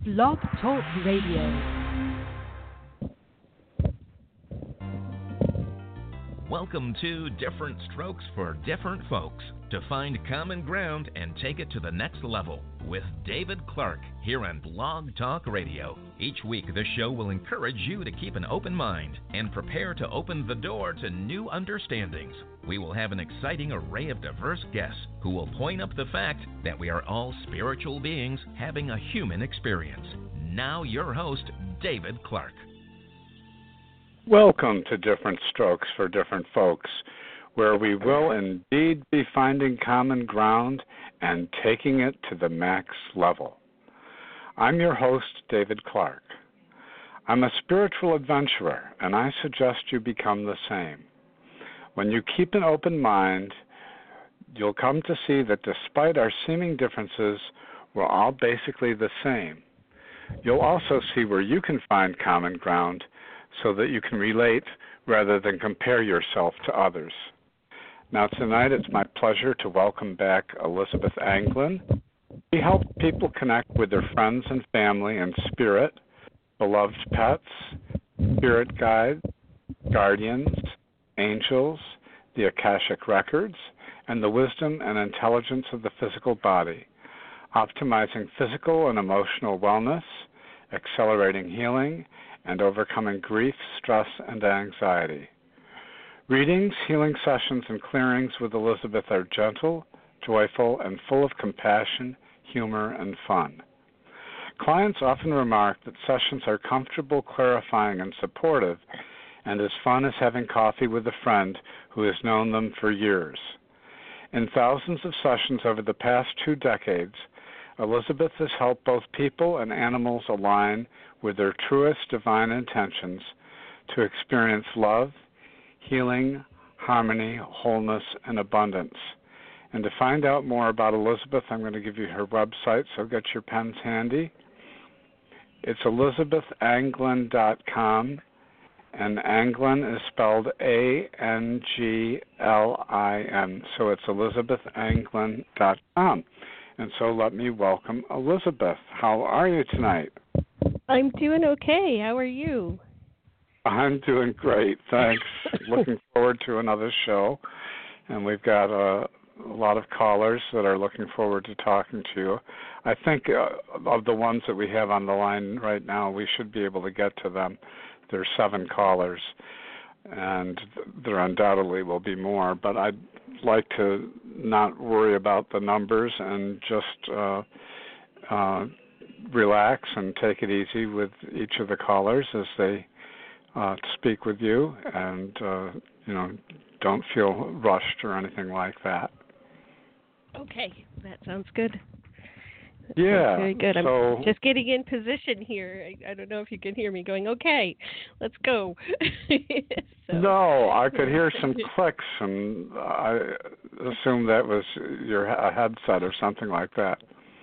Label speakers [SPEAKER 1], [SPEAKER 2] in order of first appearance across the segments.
[SPEAKER 1] Blog Talk Radio.
[SPEAKER 2] Welcome to Different Strokes for Different Folks, to find common ground and take it to the next level with David Clark here on Blog Talk Radio. Each week, this show will encourage you to keep an open mind and prepare to open the door to new understandings. We will have an exciting array of diverse guests who will point up the fact that we are all spiritual beings having a human experience. Now your host, David Clark.
[SPEAKER 3] Welcome to Different Strokes for Different Folks, where we will indeed be finding common ground and taking it to the max level. I'm your host, David Clark. I'm a spiritual adventurer, and I suggest you become the same. When you keep an open mind, you'll come to see that despite our seeming differences, we're all basically the same. You'll also see where you can find common ground so that you can relate rather than compare yourself to others. Now tonight it's my pleasure to welcome back Elizabeth Anglin. She helps people connect with their friends and family in spirit, beloved pets, spirit guides, guardians, angels, the Akashic records, and the wisdom and intelligence of the physical body, optimizing physical and emotional wellness, accelerating healing, and overcoming grief, stress, and anxiety. Readings, healing sessions, and clearings with Elizabeth are gentle, joyful, and full of compassion, humor, and fun. Clients often remark that sessions are comfortable, clarifying, and supportive, and as fun as having coffee with a friend who has known them for years. In thousands of sessions over the past 2 decades, Elizabeth has helped both people and animals align with their truest divine intentions to experience love, healing, harmony, wholeness, and abundance. And to find out more about Elizabeth, I'm going to give you her website, so get your pens handy. It's ElizabethAnglin.com, and Anglin is spelled A-N-G-L-I-N, so it's ElizabethAnglin.com. And so let me welcome Elizabeth. How are you tonight?
[SPEAKER 4] I'm doing okay. How are you?
[SPEAKER 3] I'm doing great, thanks. Looking forward to another show. And we've got a lot of callers that are looking forward to talking to you. I think of the ones that we have on the line right now, we should be able to get to them. There are 7 callers, and there undoubtedly will be more. But I'd like to not worry about the numbers and just relax and take it easy with each of the callers as they speak with you, and don't feel rushed or anything like that.
[SPEAKER 4] Okay, that sounds good.
[SPEAKER 3] Yeah,
[SPEAKER 4] very good. I'm just getting in position here. I don't know if you can hear me going, okay, let's go.
[SPEAKER 3] No, I could hear some clicks, and I assume that was your headset or something like that.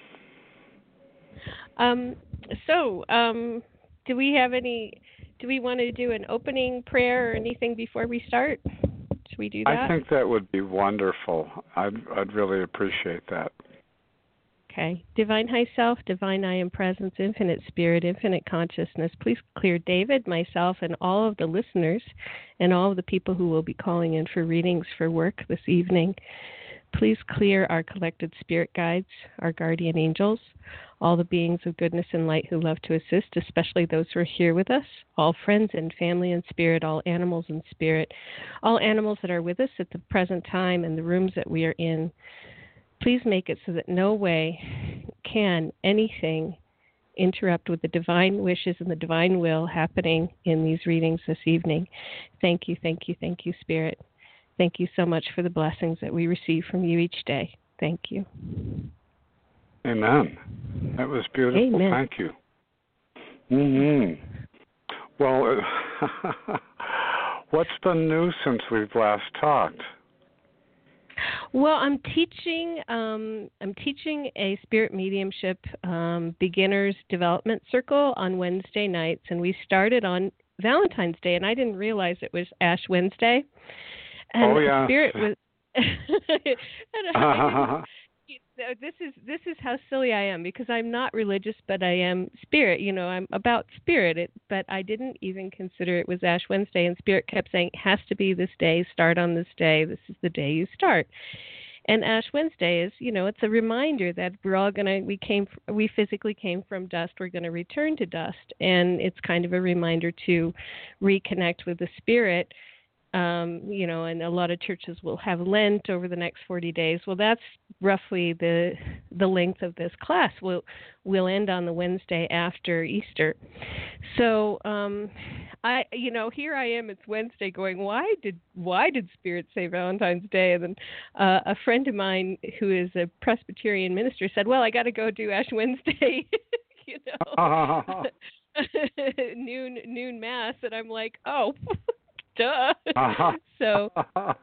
[SPEAKER 4] Do we want to do an opening prayer or anything before we start? Should we do that?
[SPEAKER 3] I think that would be wonderful. I'd really appreciate that.
[SPEAKER 4] Okay. Divine High Self, Divine I Am Presence, Infinite Spirit, Infinite Consciousness, please clear David, myself, and all of the listeners and all of the people who will be calling in for readings for work this evening. Please clear our collected spirit guides, our guardian angels, all the beings of goodness and light who love to assist, especially those who are here with us, all friends and family in spirit, all animals in spirit, all animals that are with us at the present time and the rooms that we are in. Please make it so that no way can anything interrupt with the divine wishes and the divine will happening in these readings this evening. Thank you, thank you, thank you, Spirit. Thank you so much for the blessings that we receive from you each day. Thank you.
[SPEAKER 3] Amen. That was beautiful.
[SPEAKER 4] Amen.
[SPEAKER 3] Thank you. Mm-hmm. Well, what's been new since we've last talked?
[SPEAKER 4] Well, I'm teaching a spirit mediumship beginners development circle on Wednesday nights, and we started on Valentine's Day, and I didn't realize it was Ash Wednesday. And
[SPEAKER 3] yeah.
[SPEAKER 4] Spirit was this is how silly I am, because I'm not religious, but I am spirit. I'm about spirit. But I didn't even consider it was Ash Wednesday, and Spirit kept saying it has to be this day. Start on this day. This is the day you start. And Ash Wednesday is, it's a reminder that we're all we physically came from dust. We're going to return to dust, and it's kind of a reminder to reconnect with the spirit. And a lot of churches will have Lent over the next 40 days. Well, that's roughly the length of this class. We'll end on the Wednesday after Easter. So, here I am. It's Wednesday, going, why did Spirit say Valentine's Day? And then a friend of mine who is a Presbyterian minister said, "Well, I got to go do Ash Wednesday." noon mass, and I'm like, oh. Duh. So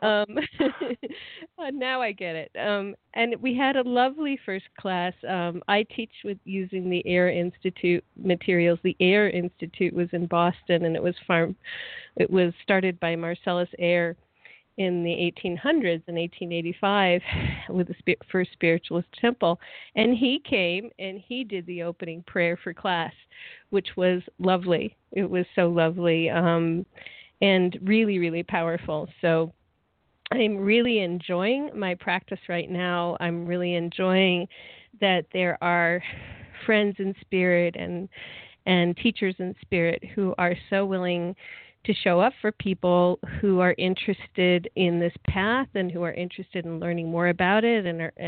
[SPEAKER 4] now I get it. And we had a lovely first class. I teach with using the Air Institute materials. The Air Institute was in Boston, and it was started by Marcellus Air in the 1800s, in 1885, with the first spiritualist temple. And he came and he did the opening prayer for class, which was lovely. It was so lovely. And really, really powerful. So I'm really enjoying my practice right now. I'm really enjoying that there are friends in spirit and teachers in spirit who are so willing to show up for people who are interested in this path and who are interested in learning more about it.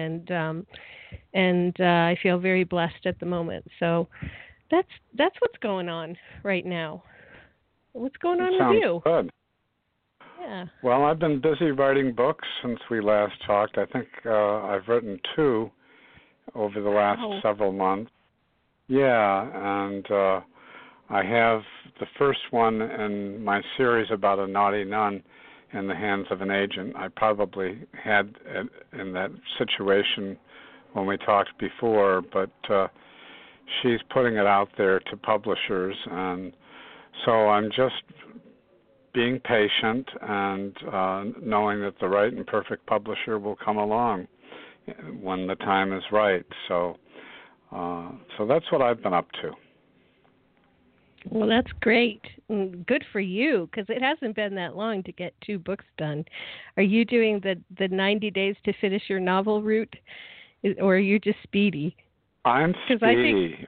[SPEAKER 4] And I feel very blessed at the moment. So that's what's going on right now. What's going on with you?
[SPEAKER 3] Good.
[SPEAKER 4] Yeah.
[SPEAKER 3] Well, I've been busy writing books since we last talked. I think I've written 2 over the last several months. Yeah, and I have the first one in my series about a naughty nun in the hands of an agent. I probably had it in that situation when we talked before, but she's putting it out there to publishers, and so I'm just being patient and knowing that the right and perfect publisher will come along when the time is right. So that's what I've been up to.
[SPEAKER 4] Well, that's great. Good for you, because it hasn't been that long to get 2 books done. Are you doing the 90 days to finish your novel route, or are you just speedy?
[SPEAKER 3] I'm speedy.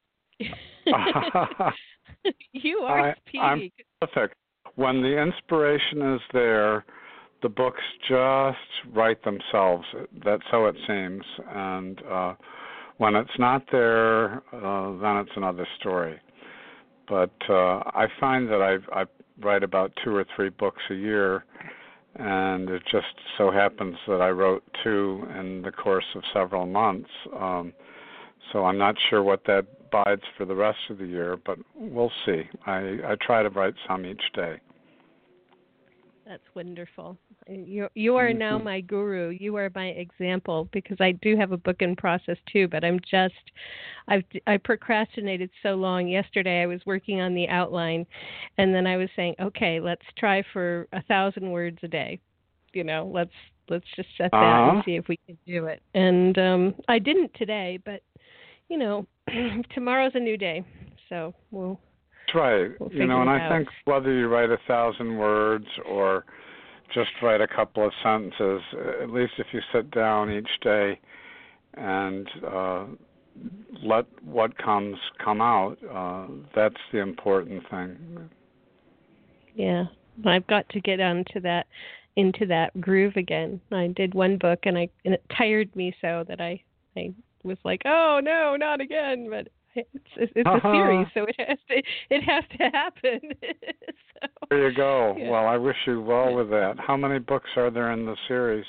[SPEAKER 4] You are speedy.
[SPEAKER 3] I'm perfect. When the inspiration is there, the books just write themselves. That's how it seems. And when it's not there, then it's another story. But I find that I write about 2 or 3 books a year, and it just so happens that I wrote 2 in the course of several months. So I'm not sure what that bides for the rest of the year, but we'll see. I try to write some each day.
[SPEAKER 4] That's wonderful. You are now my guru. You are my example, because I do have a book in process too, but I procrastinated so long. Yesterday I was working on the outline, and then I was saying, okay, let's try for 1,000 words a day. Let's just set that and see if we can do it. And I didn't today, but tomorrow's a new day, so we'll.
[SPEAKER 3] That's right. And I think whether you write 1,000 words or just write a couple of sentences, at least if you sit down each day and let what comes come out, that's the important thing.
[SPEAKER 4] Yeah, I've got to get into that groove again. I did one book, and it tired me so that I was like, oh no, not again. But it's a series, so it has to happen. So,
[SPEAKER 3] there you go.
[SPEAKER 4] Yeah.
[SPEAKER 3] Well, I wish you well with that. How many books are there in the series?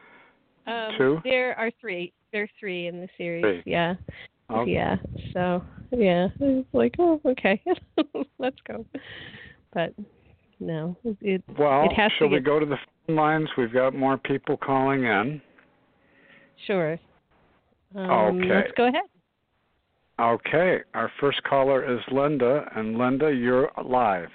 [SPEAKER 3] 2?
[SPEAKER 4] There are 3. There are 3 in the series.
[SPEAKER 3] 3.
[SPEAKER 4] Yeah.
[SPEAKER 3] Okay.
[SPEAKER 4] Yeah. So it's like, oh, okay, let's go. But no, it has
[SPEAKER 3] shall
[SPEAKER 4] to
[SPEAKER 3] we go to the phone lines? We've got more people calling in.
[SPEAKER 4] Sure.
[SPEAKER 3] Okay.
[SPEAKER 4] Let's go ahead.
[SPEAKER 3] Okay. Our first caller is Linda, and Linda, you're live.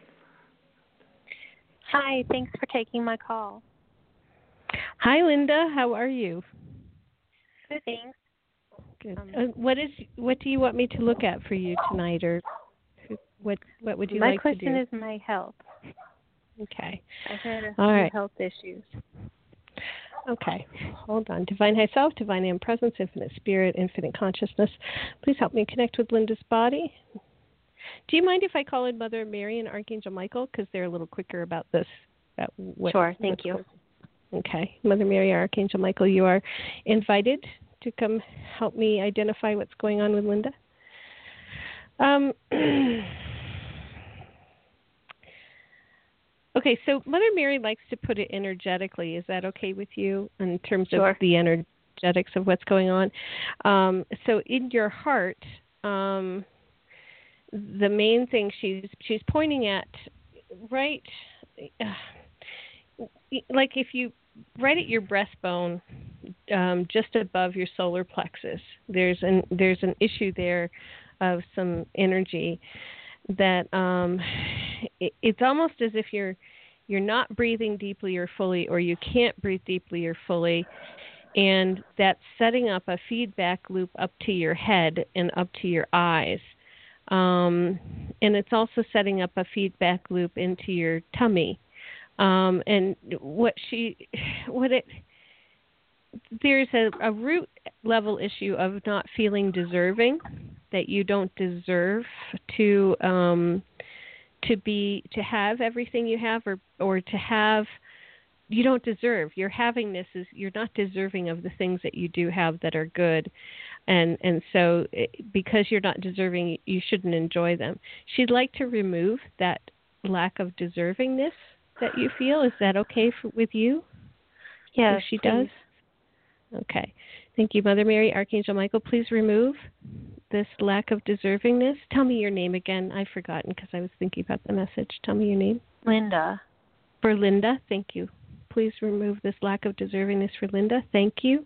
[SPEAKER 5] Hi, thanks for taking my call.
[SPEAKER 4] Hi, Linda. How are you?
[SPEAKER 5] Good, thanks.
[SPEAKER 4] Good. What do you want me to look at for you tonight, or what would you like to do?
[SPEAKER 5] My question is my health.
[SPEAKER 4] Okay.
[SPEAKER 5] I've had a
[SPEAKER 4] All
[SPEAKER 5] few
[SPEAKER 4] right.
[SPEAKER 5] health issues.
[SPEAKER 4] Okay. Hold on. Divine High Self, Divine I Am Presence, Infinite Spirit, Infinite Consciousness. Please help me connect with Linda's body. Do you mind if I call in Mother Mary and Archangel Michael, because they're a little quicker about this?
[SPEAKER 5] Sure. Thank you.
[SPEAKER 4] Okay. Mother Mary, Archangel Michael, you are invited to come help me identify what's going on with Linda. Okay, so Mother Mary likes to put it energetically. Is that okay with you in terms of the energetics of what's going on? So in your heart, the main thing she's pointing at, right, like if you right at your breastbone, just above your solar plexus, there's an issue there of some energy that it's almost as if you're not breathing deeply or fully, or you can't breathe deeply or fully, and that's setting up a feedback loop up to your head and up to your eyes, and it's also setting up a feedback loop into your tummy, and there's a root level issue of not feeling deserving, that you don't deserve to have everything you have, or to have, you don't deserve. Your havingness is, you're not deserving of the things that you do have that are good, and so because you're not deserving, you shouldn't enjoy them. She'd like to remove that lack of deservingness that you feel. Is that okay with you?
[SPEAKER 5] Yeah,
[SPEAKER 4] she does. Okay. Thank you, Mother Mary, Archangel Michael. Please remove this lack of deservingness. Tell me your name again. I've forgotten because I was thinking about the message. Tell me your name.
[SPEAKER 5] Linda.
[SPEAKER 4] For Linda, thank you. Please remove this lack of deservingness for Linda. Thank you.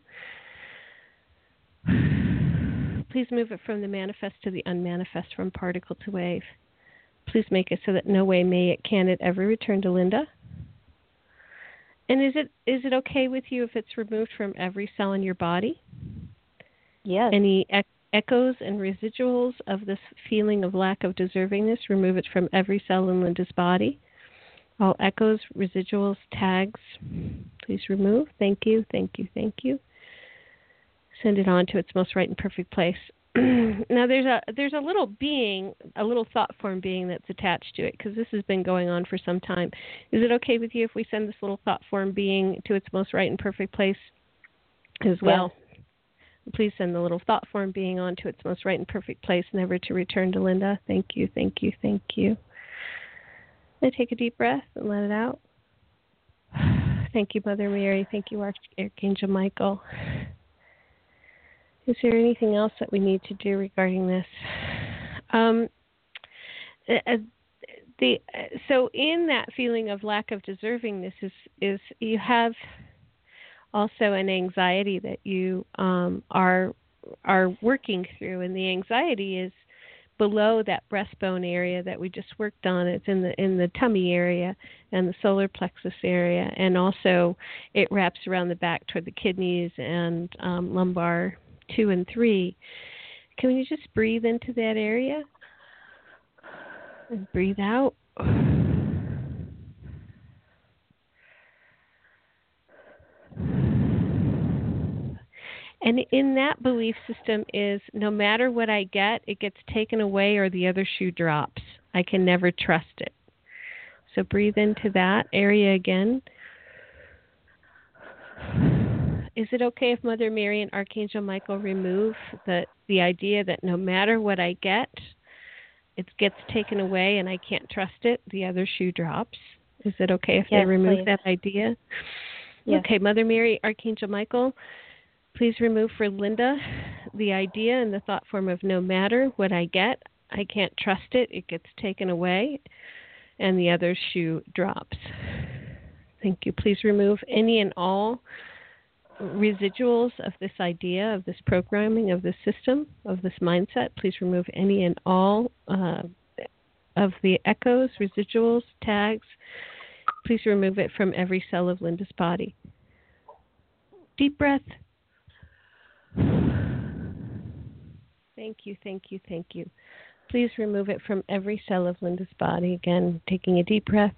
[SPEAKER 4] Please move it from the manifest to the unmanifest, from particle to wave. Please make it so that no way can it ever return to Linda. And is it okay with you if it's removed from every cell in your body?
[SPEAKER 5] Yes.
[SPEAKER 4] Any echoes and residuals of this feeling of lack of deservingness, remove it from every cell in Linda's body. All echoes, residuals, tags, please remove. Thank you, thank you, thank you. Send it on to its most right and perfect place. Now there's a little being, a little thought form being that's attached to it, because this has been going on for some time. Is it okay with you if we send this little thought form being to its most right and perfect place as well? Yes. Please send the little thought form being on to its most right and perfect place, never to return to Linda. Thank you, thank you, thank you. And take a deep breath and let it out. Thank you, Mother Mary. Thank you, Archangel Michael. Is there anything else that we need to do regarding this? So in that feeling of lack of deservingness is you have also an anxiety that you are working through, and the anxiety is below that breastbone area that we just worked on. It's in the tummy area and the solar plexus area, and also it wraps around the back toward the kidneys and lumbar 2 and 3. Can you just breathe into that area and breathe out? And in that belief system is, no matter what I get, it gets taken away or the other shoe drops. I can never trust it. So breathe into that area again. Is it okay if Mother Mary and Archangel Michael remove the idea that no matter what I get, it gets taken away and I can't trust it, the other shoe drops? Is it okay if they remove that idea? Yes. Okay, Mother Mary, Archangel Michael, please remove for Linda the idea and the thought form of no matter what I get, I can't trust it, it gets taken away, and the other shoe drops. Thank you. Please remove any and all residuals of this idea, of this programming, of this system, of this mindset. Please remove any and all of the echoes, residuals, tags. Please remove it from every cell of Linda's body. Deep breath. Thank you, thank you, thank you. Please remove it from every cell of Linda's body. Again, taking a deep breath.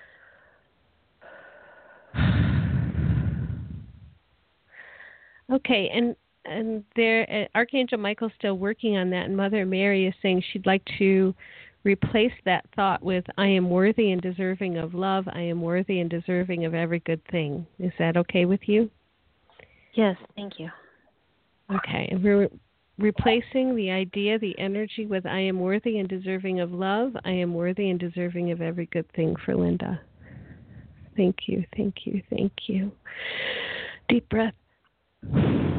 [SPEAKER 4] Okay, and there, Archangel Michael's still working on that, and Mother Mary is saying she'd like to replace that thought with, I am worthy and deserving of love. I am worthy and deserving of every good thing. Is that okay with you?
[SPEAKER 5] Yes, thank you.
[SPEAKER 4] Okay, and we're replacing the idea, the energy with, I am worthy and deserving of love. I am worthy and deserving of every good thing for Linda. Thank you, thank you, thank you. Deep breath. I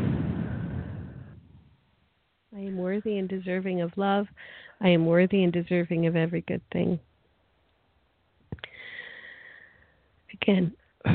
[SPEAKER 4] am worthy and deserving of love. I am worthy and deserving of every good thing. Again.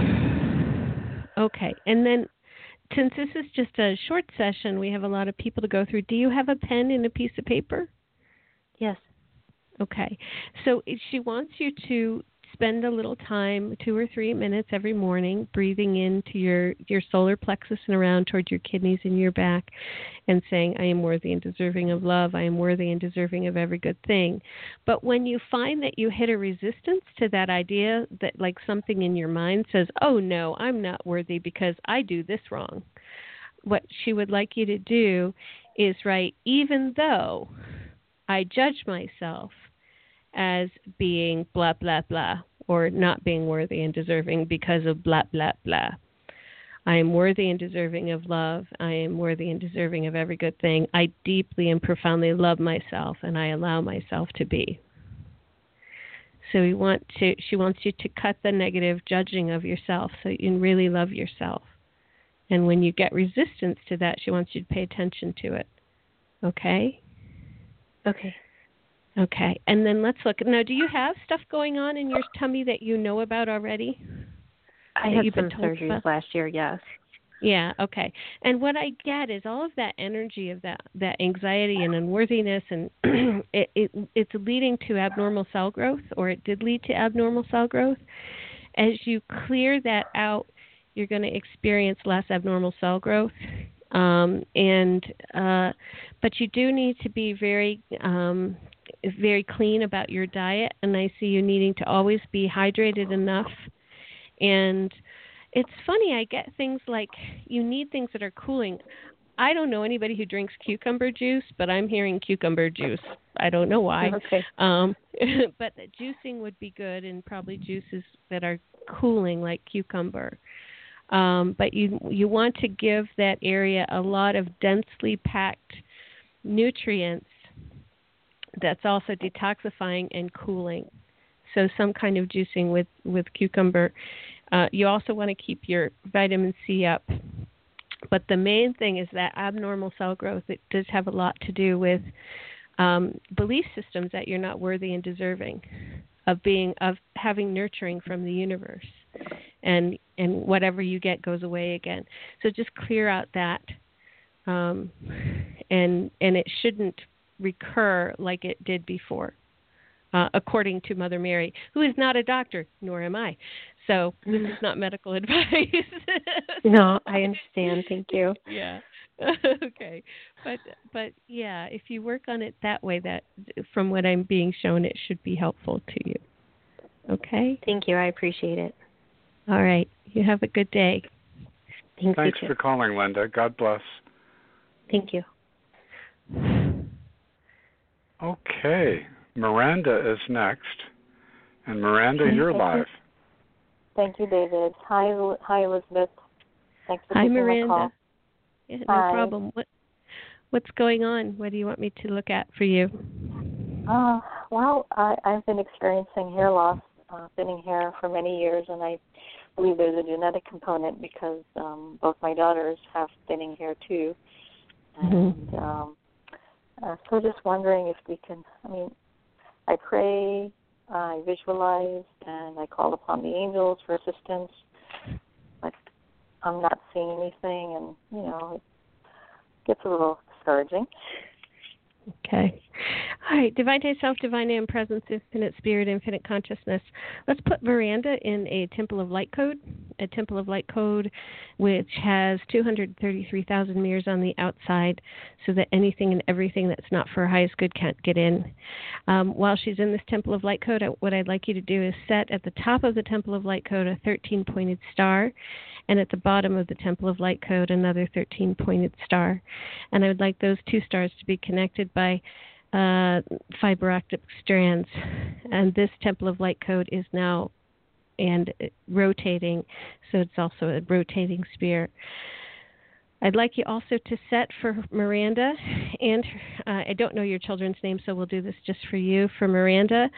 [SPEAKER 4] Okay, and then since this is just a short session, we have a lot of people to go through. Do you have a pen and a piece of paper?
[SPEAKER 5] Yes.
[SPEAKER 4] Okay. So she wants you to spend a little time, 2 or 3 minutes every morning, breathing into your solar plexus and around towards your kidneys and your back and saying, I am worthy and deserving of love. I am worthy and deserving of every good thing. But when you find that you hit a resistance to that idea, that like something in your mind says, oh, no, I'm not worthy because I do this wrong, what she would like you to do is write, even though I judge myself as being blah, blah, blah, or not being worthy and deserving because of blah, blah, blah. I am worthy and deserving of love. I am worthy and deserving of every good thing. I deeply and profoundly love myself, and I allow myself to be. So she wants you to cut the negative judging of yourself so you can really love yourself. And when you get resistance to that, she wants you to pay attention to it. Okay?
[SPEAKER 5] Okay.
[SPEAKER 4] Okay, and then let's look. Now, do you have stuff going on in your tummy that you know about already?
[SPEAKER 5] I had some surgeries last year, yes.
[SPEAKER 4] Yeah, okay. And what I get is all of that energy of that anxiety and unworthiness, and it's leading to abnormal cell growth, or it did lead to abnormal cell growth. As you clear that out, you're going to experience less abnormal cell growth. But you do need to be very clean about your diet, and I see you needing to always be hydrated enough. And it's funny, I get things like you need things that are cooling. I don't know anybody who drinks cucumber juice, but I'm hearing cucumber juice. I don't know why.
[SPEAKER 5] Okay.
[SPEAKER 4] But juicing would be good, and probably juices that are cooling like cucumber. But you want to give that area a lot of densely packed nutrients that's also detoxifying and cooling. So some kind of juicing with cucumber. You also want to keep your vitamin C up. But the main thing is that abnormal cell growth. It does have a lot to do with belief systems that you're not worthy and deserving of having nurturing from the universe. And whatever you get goes away again. So just clear out that, and it shouldn't recur like it did before, according to Mother Mary, who is not a doctor, nor am I. So this is not medical advice.
[SPEAKER 5] No, I understand. Thank you.
[SPEAKER 4] Yeah. Okay. But yeah, if you work on it that way, that from what I'm being shown, it should be helpful to you. Okay?
[SPEAKER 5] Thank you. I appreciate it.
[SPEAKER 4] All right. You have a good day.
[SPEAKER 3] Thanks for calling, Linda. God bless.
[SPEAKER 5] Thank you.
[SPEAKER 3] Okay. Miranda is next. And Miranda, you're live.
[SPEAKER 6] Thank you, David. Hi, Elizabeth. Thanks for
[SPEAKER 4] taking
[SPEAKER 6] Miranda.
[SPEAKER 4] My call. Yeah, no problem. What's going on? What do you want me to look at for you?
[SPEAKER 6] Well, I've been experiencing hair loss, thinning hair for many years, and I believe there's a genetic component because both my daughters have thinning hair too. And so just wondering if we can, I pray, I visualize, and I call upon the angels for assistance, but I'm not seeing anything, and, it gets a little discouraging.
[SPEAKER 4] Okay. All right, Divine High Self, Divine I Am Presence, Infinite Spirit, Infinite Consciousness. Let's put Miranda in a Temple of Light code, which has 233,000 mirrors on the outside so that anything and everything that's not for her highest good can't get in. While she's in this Temple of Light code, what I'd like you to do is set at the top of the Temple of Light code a 13-pointed star, and at the bottom of the Temple of Light code another 13-pointed star. And I would like those two stars to be connected by fiber optic strands, and this Temple of Light code is now and rotating, so it's also a rotating sphere. I'd like you also to set for Miranda, and I don't know your children's names, so we'll do this just for you. For Miranda,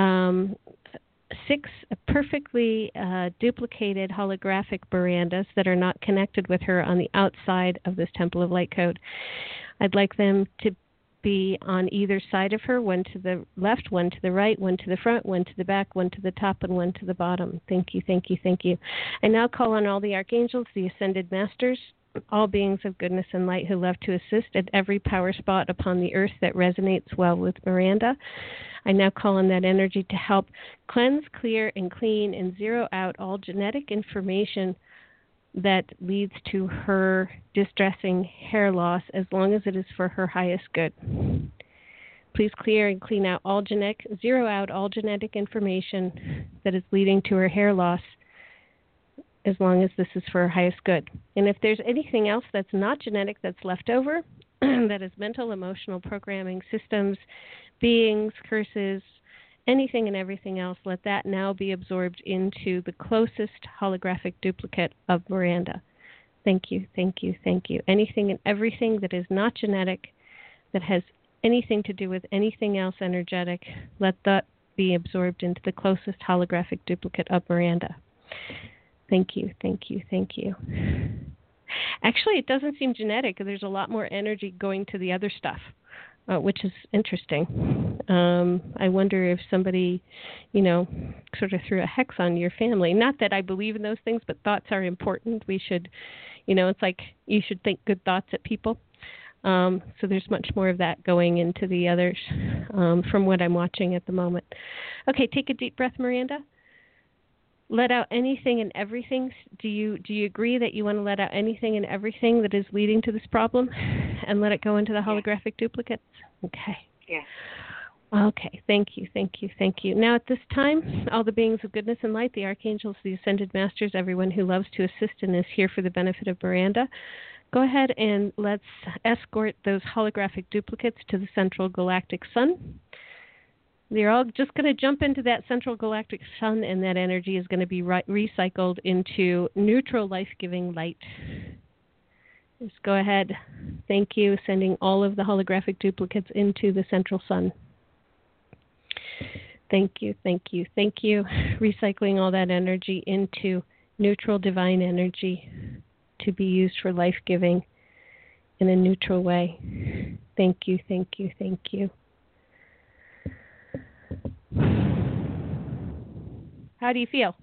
[SPEAKER 4] 6 perfectly duplicated holographic Mirandas that are not connected with her on the outside of this Temple of Light code. I'd like them to be on either side of her, one to the left, one to the right, one to the front, one to the back, one to the top, and one to the bottom. Thank you, thank you, thank you. I now call on all the archangels, the ascended masters, all beings of goodness and light who love to assist at every power spot upon the earth that resonates well with Miranda. I now call on that energy to help cleanse, clear, and clean and zero out all genetic information that leads to her distressing hair loss, as long as it is for her highest good. Please clear and clean out zero out all genetic information that is leading to her hair loss, as long as this is for her highest good. And if there's anything else that's not genetic that's left over, that is mental, emotional programming, systems, beings, curses, anything and everything else, let that now be absorbed into the closest holographic duplicate of Miranda. Thank you, thank you, thank you. Anything and everything that is not genetic, that has anything to do with anything else energetic, let that be absorbed into the closest holographic duplicate of Miranda. Thank you, thank you, thank you. Actually, it doesn't seem genetic. There's a lot more energy going to the other stuff. Which is interesting. I wonder if somebody, sort of threw a hex on your family. Not that I believe in those things, but thoughts are important. We should, it's like you should think good thoughts at people. So there's much more of that going into the others from what I'm watching at the moment. Okay, take a deep breath, Miranda. Let out anything and everything. Do you agree that you want to let out anything and everything that is leading to this problem and let it go into the holographic duplicates? Okay.
[SPEAKER 6] Yeah.
[SPEAKER 4] Okay. Thank you. Thank you. Thank you. Now at this time, all the beings of goodness and light, the archangels, the ascended masters, everyone who loves to assist and is here for the benefit of Miranda, go ahead and let's escort those holographic duplicates to the central galactic sun. They're all just going to jump into that central galactic sun, and that energy is going to be recycled into neutral, life-giving light. Just go ahead. Thank you. Sending all of the holographic duplicates into the central sun. Thank you, thank you, thank you. Recycling all that energy into neutral, divine energy to be used for life-giving in a neutral way. Thank you, thank you, thank you. How do you feel?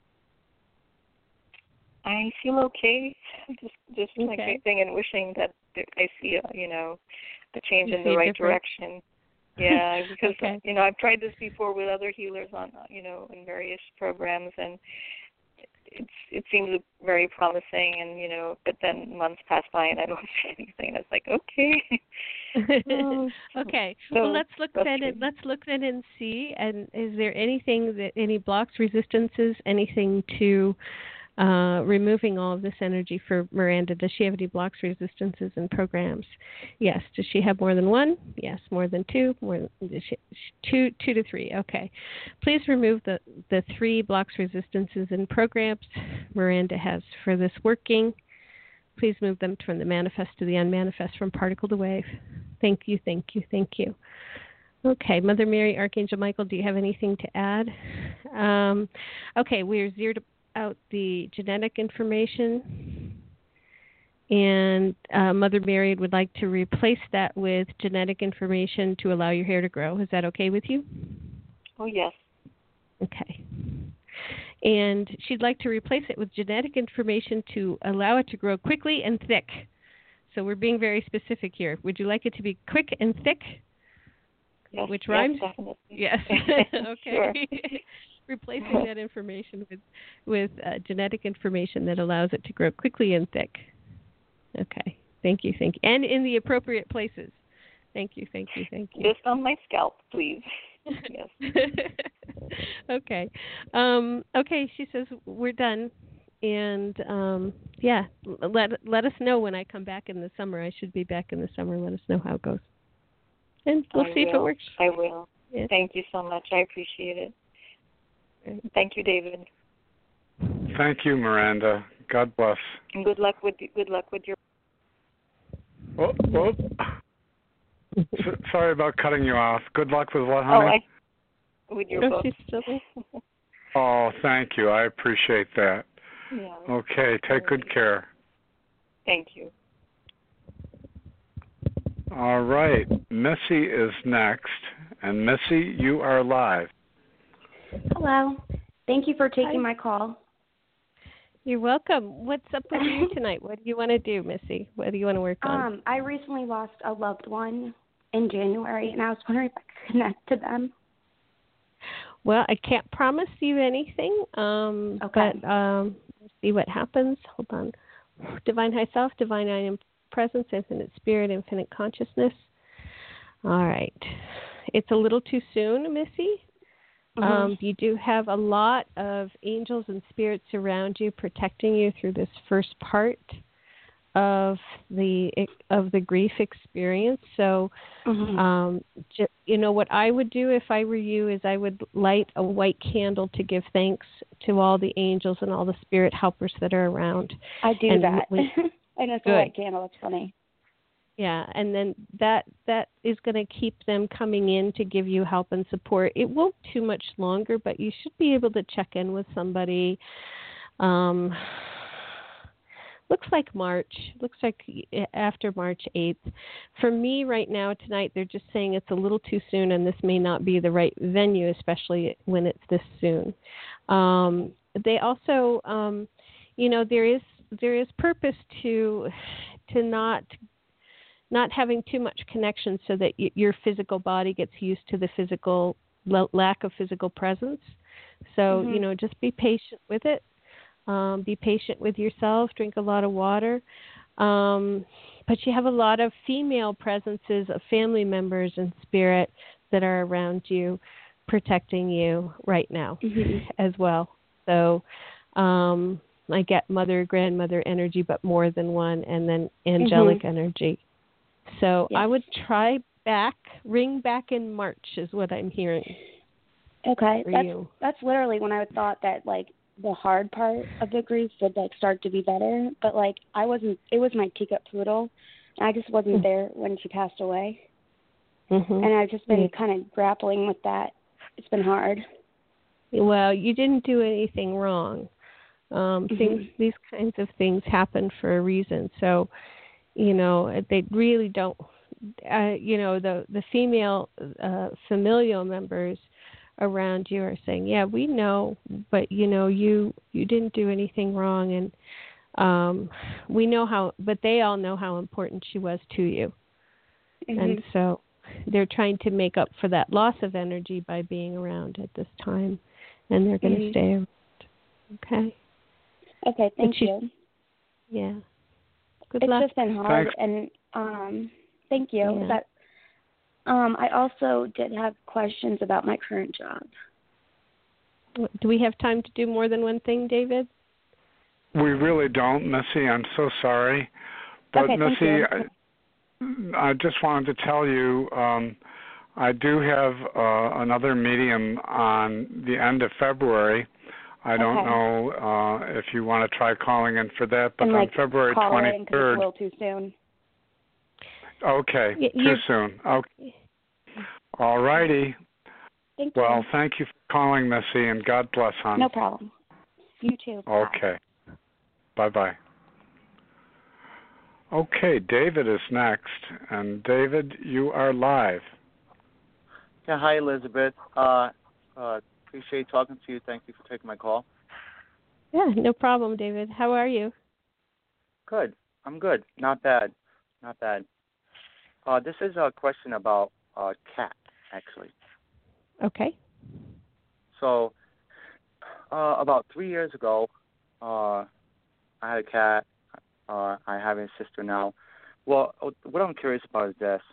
[SPEAKER 6] I feel okay. Just
[SPEAKER 4] okay.
[SPEAKER 6] Like anything, and wishing that I see a change in the right direction. Yeah, because
[SPEAKER 4] okay.
[SPEAKER 6] I've tried this before with other healers on in various programs, and it seems very promising, and but then months pass by and I don't see anything. It's like, okay.
[SPEAKER 4] Okay. Well, let's look then and see. And is there any blocks, resistances, anything to removing all of this energy for Miranda? Does she have any blocks, resistances, and programs? Yes. Does she have more than one? Yes. More than two? Two to three. Okay. Please remove the 3 blocks, resistances, and programs Miranda has for this working. Please move them from the manifest to the unmanifest, from particle to wave. Thank you, thank you, thank you. Okay, Mother Mary, Archangel Michael, do you have anything to add? Okay, we're zeroed out the genetic information, and Mother Mary would like to replace that with genetic information to allow your hair to grow. Is that okay with you?
[SPEAKER 6] Oh, yes.
[SPEAKER 4] Okay. And she'd like to replace it with genetic information to allow it to grow quickly and thick. So we're being very specific here. Would you like it to be quick and thick? which rhymes.
[SPEAKER 6] Definitely.
[SPEAKER 4] Yes. Okay.
[SPEAKER 6] Sure.
[SPEAKER 4] Replacing that information with genetic information that allows it to grow quickly and thick. Okay. Thank you. And in the appropriate places. Thank you.
[SPEAKER 6] Just on my scalp, please. Yes.
[SPEAKER 4] Okay. Okay, she says we're done. And, let us know when I come back in the summer. I should be back in the summer. Let us know how it goes. And we'll see if it works.
[SPEAKER 6] I will.
[SPEAKER 4] Yeah.
[SPEAKER 6] Thank you so much. I appreciate it. Thank you, David.
[SPEAKER 3] Thank you, Miranda. God bless.
[SPEAKER 6] And good luck with your.
[SPEAKER 3] Sorry about cutting you off. Good luck with what, honey?
[SPEAKER 6] With your book.
[SPEAKER 4] She's still there.
[SPEAKER 3] Oh, thank you. I appreciate that.
[SPEAKER 6] Yeah.
[SPEAKER 3] Okay, take good care.
[SPEAKER 6] Thank you.
[SPEAKER 3] All right, Missy is next. And Missy, you are live.
[SPEAKER 7] Hello. Thank you for taking my call.
[SPEAKER 4] You're welcome. What's up with you tonight? What do you want to do, Missy? What do you want to work on?
[SPEAKER 7] I recently lost a loved one in January, and I was wondering if I could connect to them.
[SPEAKER 4] Well, I can't promise you anything,
[SPEAKER 7] Okay.
[SPEAKER 4] but we'll see what happens. Hold on. Divine High Self, Divine I Am Presence, Infinite Spirit, Infinite Consciousness. All right. It's a little too soon, Missy.
[SPEAKER 7] Mm-hmm.
[SPEAKER 4] You do have a lot of angels and spirits around you, protecting you through this first part of the grief experience. So, what I would do if I were you is I would light a white candle to give thanks to all the angels and all the spirit helpers that are around.
[SPEAKER 7] I do that. I know it's a white candle. It's funny.
[SPEAKER 4] Yeah, and then that is going to keep them coming in to give you help and support. It won't too much longer, but you should be able to check in with somebody. Looks like March. Looks like after March 8th. For me right now, tonight, they're just saying it's a little too soon, and this may not be the right venue, especially when it's this soon. They also, there is purpose to not having too much connection so that your physical body gets used to the physical lack of physical presence. So, just be patient with it. Be patient with yourself. Drink a lot of water. But you have a lot of female presences of family members and spirit that are around you, protecting you right now as well. So I get mother, grandmother energy, but more than one, and then angelic energy. So I would ring back in March is what I'm hearing.
[SPEAKER 7] Okay.
[SPEAKER 4] You.
[SPEAKER 7] That's literally when I thought that, like, the hard part of the grief would, like, start to be better. But, like, it was my teacup poodle. And I just wasn't there when she passed away. And I've just been kind of grappling with that. It's been hard. Well,
[SPEAKER 4] you didn't do anything wrong. These kinds of things happen for a reason. So, they really don't, the female familial members around you are saying, yeah, we know, but, you didn't do anything wrong. And we know but they all know how important she was to you. And so they're trying to make up for that loss of energy by being around at this time. And they're going to stay around. Okay?
[SPEAKER 7] Okay, thank you.
[SPEAKER 4] Yeah. Good luck.
[SPEAKER 7] It's just been hard,
[SPEAKER 3] Thanks.
[SPEAKER 7] and thank you.
[SPEAKER 4] Yeah.
[SPEAKER 7] I also did have questions about my current job.
[SPEAKER 3] Mm-hmm.
[SPEAKER 7] Do
[SPEAKER 4] we have time to do more than one thing, David?
[SPEAKER 3] We really don't, Missy. I'm so sorry. But,
[SPEAKER 7] okay,
[SPEAKER 3] Missy, I just wanted to tell you I do have another medium on the end of February. I don't know if you want to try calling in for that, but on February 23rd.
[SPEAKER 7] It's a little too soon.
[SPEAKER 3] Okay, too soon. Okay. All righty.
[SPEAKER 7] Thank you.
[SPEAKER 3] Well, thank you for calling, Missy, and God bless, hon.
[SPEAKER 7] No problem. You too.
[SPEAKER 3] Okay. Bye-bye. Okay, David is next. And, David, you are live.
[SPEAKER 8] Yeah, hi, Elizabeth. Appreciate talking to you. Thank you for taking my call.
[SPEAKER 4] Yeah, no problem, David. How are you?
[SPEAKER 8] Good. I'm good. Not bad. This is a question about cats. actually.
[SPEAKER 4] Okay.
[SPEAKER 8] So, about 3 years ago, I had a cat. I have a sister now. Well, what I'm curious about is this.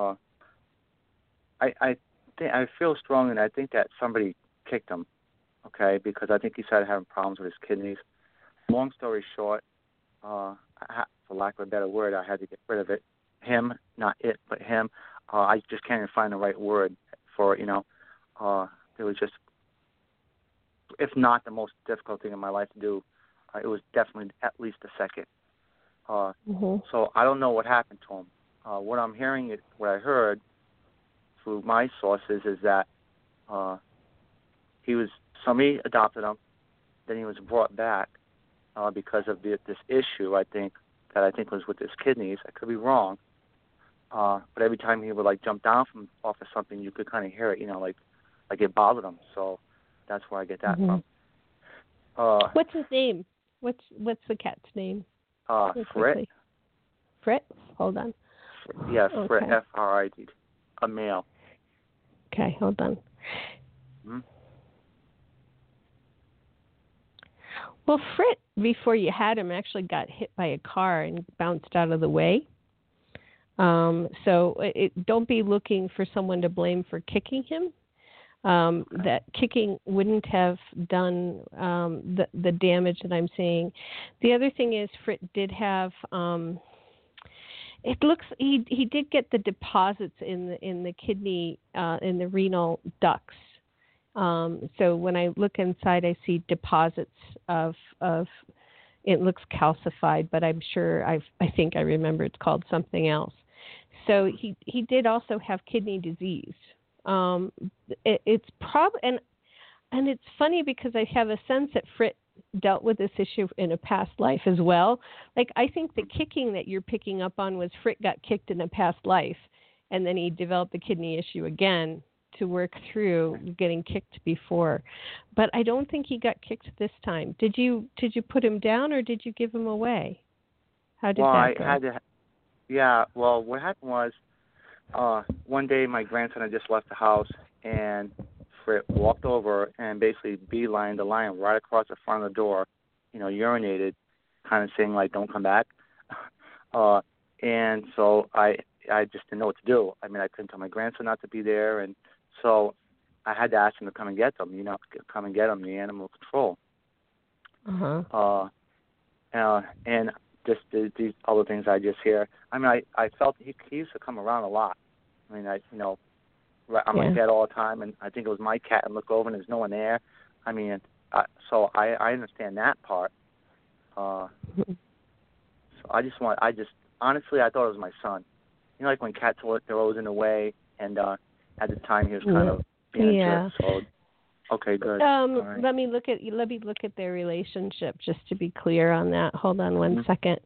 [SPEAKER 8] I feel strongly, and I think that somebody kicked him, okay, because I think he started having problems with his kidneys. Long story short, for lack of a better word, I had to get rid of it. Him, not it, but him. I just can't even find the right word for it, it was just, if not the most difficult thing in my life to do, it was definitely at least the second. So I don't know what happened to him. What I'm hearing, what I heard through my sources is that somebody adopted him, then he was brought back because of this issue, I think was with his kidneys. I could be wrong. But every time he would jump down off of something, you could kind of hear it, like it bothered him. So that's where I get that from.
[SPEAKER 4] What's his name? What's the cat's name?
[SPEAKER 8] Frit.
[SPEAKER 4] Frit? Hold on.
[SPEAKER 8] Yeah, Frit. F-R-I-T. A male.
[SPEAKER 4] Okay, hold on.
[SPEAKER 8] Mm-hmm.
[SPEAKER 4] Well, Frit, before you had him, actually got hit by a car and bounced out of the way. So don't be looking for someone to blame for kicking him. That kicking wouldn't have done the damage that I'm seeing. The other thing is Frit did have it looks he did get the deposits in the kidney in the renal ducts. So when I look inside, I see deposits of it looks calcified, but I'm sure I think I remember it's called something else. So he did also have kidney disease. It's probably and it's funny because I have a sense that Frit dealt with this issue in a past life as well. Like I think the kicking that you're picking up on was Frit got kicked in a past life, and then he developed the kidney issue again to work through getting kicked before. But I don't think he got kicked this time. Did you put him down or did you give him away? How did that go?
[SPEAKER 8] I had to. Yeah. Well, what happened was one day my grandson had just left the house and Frit walked over and basically beelined the line right across the front of the door, urinated, kind of saying don't come back. And so I just didn't know what to do. I mean, I couldn't tell my grandson not to be there, and so I had to ask him to come and get them, come and get them, the animal control. And just these other things I just hear. I mean, I felt he used to come around a lot. I mean, I'm like that all the time, and I think it was my cat, and look over and there's no one there. I mean, so I understand that part. So I honestly, I thought it was my son. Like when cats they're always in the way, and at the time he was kind of being a jerk. So, okay, good. Right.
[SPEAKER 4] Let me look at their relationship just to be clear on that. Hold on one second.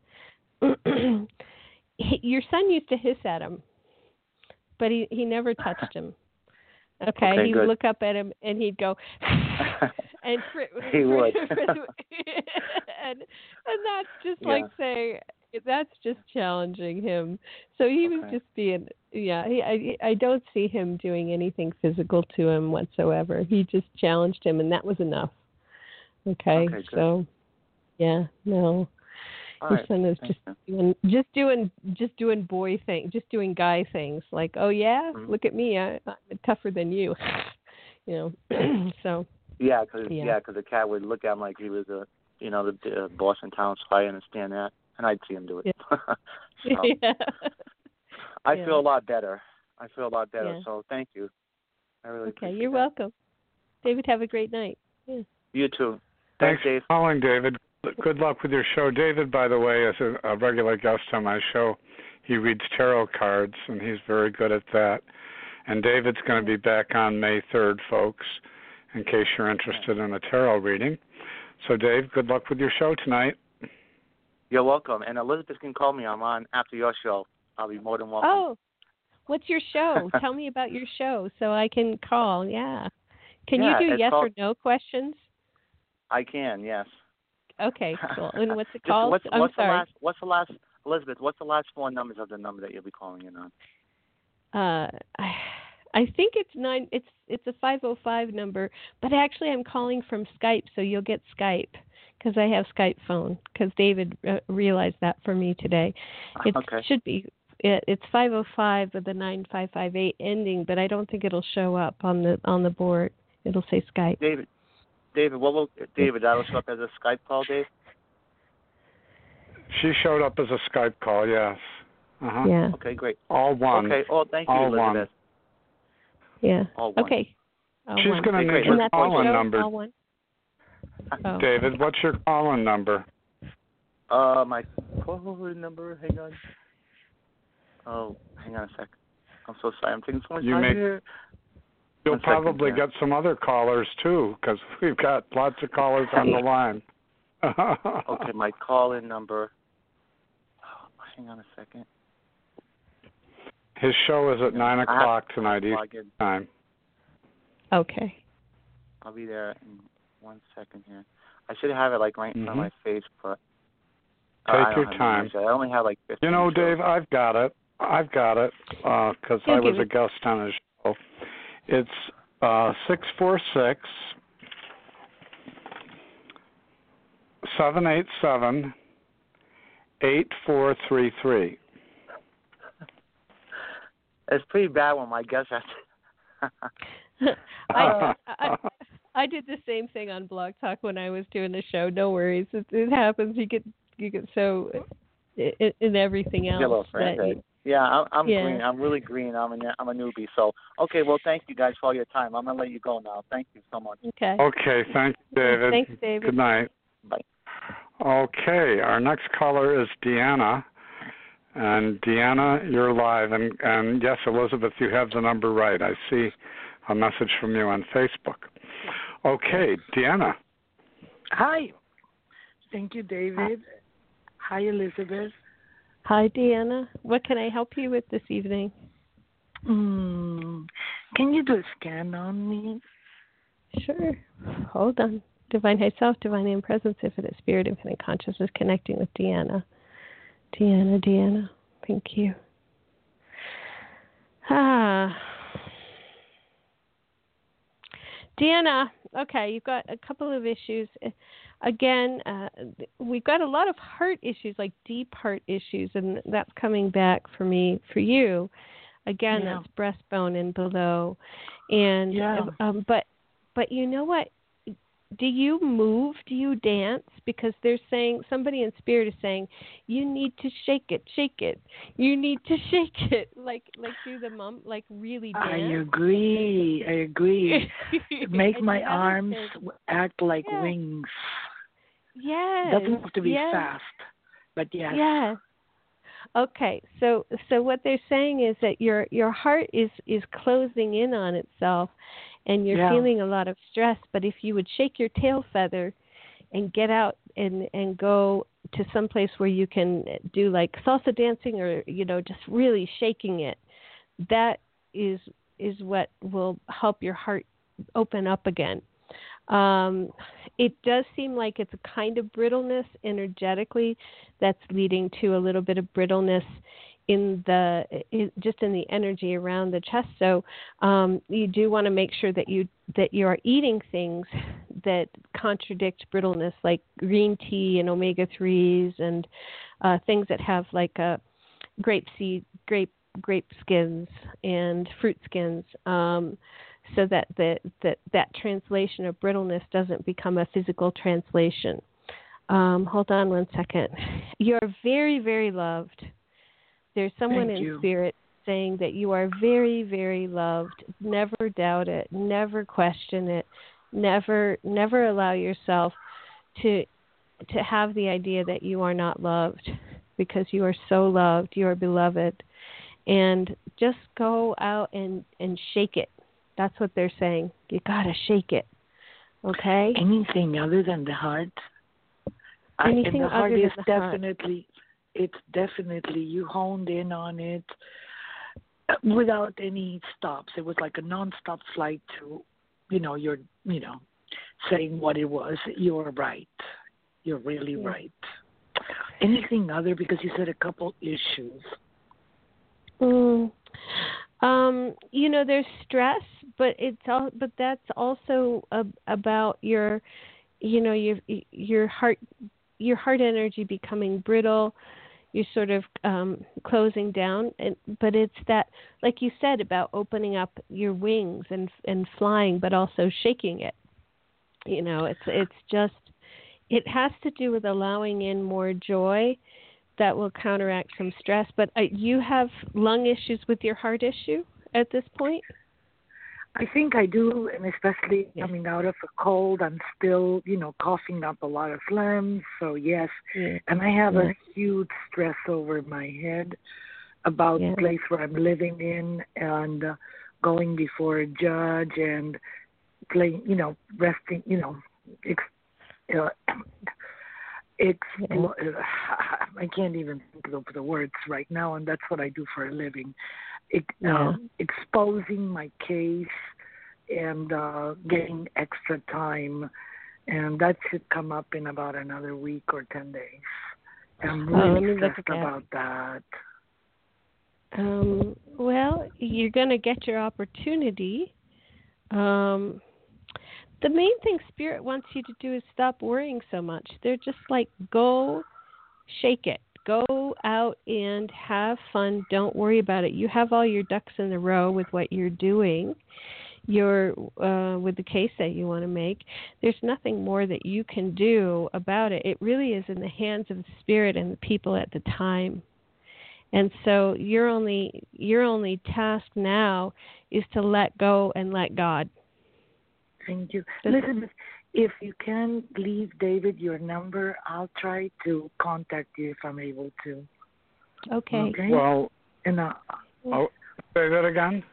[SPEAKER 4] Your son used to hiss at him, but he never touched him. Okay, he would look up at him and he'd go, and
[SPEAKER 8] he would,
[SPEAKER 4] and that's just like saying. That's just challenging him. So he was just being, I don't see him doing anything physical to him whatsoever. He just challenged him, and that was enough. Okay so, no. Your son is just doing boy things, just doing guy things. Like, oh yeah, look at me, I'm tougher than you. So.
[SPEAKER 8] Yeah, because the cat would look at him like he was the boss in town. So I understand that. And I'd see him do it. I feel a lot better. So thank you. I really appreciate
[SPEAKER 4] you're welcome. David, have a great night. Yeah.
[SPEAKER 8] You too.
[SPEAKER 3] Thanks
[SPEAKER 8] Dave.
[SPEAKER 3] for calling, David. Good luck with your show. David, by the way, is a regular guest on my show. He reads tarot cards, and he's very good at that. And David's going to be back on May 3rd, folks, in case you're interested in a tarot reading. So, Dave, good luck with your show tonight.
[SPEAKER 8] You're welcome. And Elizabeth can call me. I'm on after your show. I'll be more than welcome.
[SPEAKER 4] Oh, what's your show? Tell me about your show so I can call. Yeah. Can you do yes or no questions?
[SPEAKER 8] I can, yes.
[SPEAKER 4] Okay, cool. And what's it called?
[SPEAKER 8] What's the last, Elizabeth, what's the last 4 numbers of the number that you'll be calling in on?
[SPEAKER 4] I think it's 9. It's a 505 number, but actually I'm calling from Skype, so you'll get Skype because I have Skype phone. Because David realized that for me today. It should be. It's 505 with the 9558 ending, but I don't think it'll show up on the board. It'll say Skype.
[SPEAKER 8] David, that'll show up as a Skype call, Dave?
[SPEAKER 3] She showed up as a Skype call, yes. Uh-huh.
[SPEAKER 4] Yeah.
[SPEAKER 8] Okay, great.
[SPEAKER 3] All one.
[SPEAKER 8] Okay, thank you,
[SPEAKER 3] all
[SPEAKER 8] Elizabeth.
[SPEAKER 3] One.
[SPEAKER 4] Yeah.
[SPEAKER 8] All one.
[SPEAKER 4] Okay.
[SPEAKER 3] She's going to need your call-in number.
[SPEAKER 4] All one? Oh.
[SPEAKER 3] David, what's your call-in number?
[SPEAKER 8] My call-in number, hang on. Oh, hang on a sec. I'm so sorry. I'm taking so much time here.
[SPEAKER 3] You'll probably get some other callers, too, because we've got lots of callers on the line.
[SPEAKER 8] Okay, my call-in number. Oh, hang on a second.
[SPEAKER 3] His show is at 9 o'clock tonight Eastern time.
[SPEAKER 4] Okay.
[SPEAKER 8] I'll be there in 1 second here. I should have it right in front of my face, but
[SPEAKER 3] take your time.
[SPEAKER 8] I only have 15 shows.
[SPEAKER 3] Dave, I've got it because I was a guest on his show. It's 646 787 8433.
[SPEAKER 8] It's pretty bad when my guests have to.
[SPEAKER 4] I did the same thing on Blog Talk when I was doing the show. No worries, it happens. You get so in everything else.
[SPEAKER 8] Hello, friend. I'm green. I'm really green. I'm a newbie. So well, thank you guys for all your time. I'm gonna let you go now. Thank you so much.
[SPEAKER 4] Okay.
[SPEAKER 3] Okay. Thank you, David.
[SPEAKER 4] Thanks, David.
[SPEAKER 3] Good night.
[SPEAKER 8] Bye.
[SPEAKER 3] Okay. Our next caller is Deanna. And Deanna, you're live. And yes, Elizabeth, you have the number right. I see a message from you on Facebook. Okay, Deanna.
[SPEAKER 9] Hi. Thank you, David. Hi, Elizabeth.
[SPEAKER 4] Hi, Deanna. What can I help you with this evening?
[SPEAKER 9] Can you do a scan on me?
[SPEAKER 4] Sure. Hold on. Divine High Self, Divine Name Presence, Infinite Spirit, Infinite Consciousness, connecting with Deanna. Deanna, thank you. Deanna, okay, you've got a couple of issues. Again, we've got a lot of heart issues, like deep heart issues, and that's coming back for you. Again, that's breastbone and below. And but you know what? Do you move? Do you dance? Because they're saying, somebody in spirit is saying, you need to shake it. You need to shake it. Like do the really dance.
[SPEAKER 9] I agree. Make my arms act like wings.
[SPEAKER 4] Yes.
[SPEAKER 9] Doesn't have to be fast, but yes.
[SPEAKER 4] Yeah. Okay. So what they're saying is that your heart is closing in on itself. And you're feeling a lot of stress, but if you would shake your tail feather and get out and go to some place where you can do like salsa dancing or, just really shaking it, that is what will help your heart open up again. It does seem like it's a kind of brittleness energetically that's leading to a little bit of brittleness in the energy around the chest. So you do want to make sure that you are eating things that contradict brittleness, like green tea and omega-3s and things that have like grape skins and fruit skins, so that that translation of brittleness doesn't become a physical translation. Hold on 1 second. You're very, very loved. There's someone in spirit saying that you are very, very loved. Never doubt it. Never question it. Never allow yourself to have the idea that you are not loved, because you are so loved. You are beloved. And just go out and shake it. That's what they're saying. You got to shake it. Okay?
[SPEAKER 9] Anything other than the heart?
[SPEAKER 4] Anything
[SPEAKER 9] the heart
[SPEAKER 4] other
[SPEAKER 9] is
[SPEAKER 4] than the heart.
[SPEAKER 9] It's definitely, you honed in on it without any stops. It was like a non-stop flight to, you're saying what it was. You're right. You're really right. Anything other, because you said a couple issues.
[SPEAKER 4] There's stress, but that's also about your heart energy becoming brittle. You're sort of closing down, but it's that, like you said, about opening up your wings and flying, but also shaking it. It's just, it has to do with allowing in more joy that will counteract some stress. But you have lung issues with your heart issue at this point?
[SPEAKER 9] I think I do, and especially coming out of a cold, I'm still, coughing up a lot of phlegm. So yes, and I have a huge stress over my head about the place where I'm living in, and going before a judge and playing, resting, I can't even think of the words right now, and that's what I do for a living. Exposing my case and getting extra time, and that should come up in about another week or 10 days. I'm really stressed about that.
[SPEAKER 4] Well, you're going to get your opportunity. The main thing Spirit wants you to do is stop worrying so much. They're just like, go shake it. Go out and have fun. Don't worry about it. You have all your ducks in a row with what you're doing. You're with the case that you want to make. There's nothing more that you can do about it. It really is in the hands of the Spirit and the people at the time. And so your only task now is to let go and let God.
[SPEAKER 9] Thank you. Elizabeth, if you can leave David your number, I'll try to contact you if I'm able to.
[SPEAKER 4] Okay.
[SPEAKER 3] Well,
[SPEAKER 9] and
[SPEAKER 3] say that again.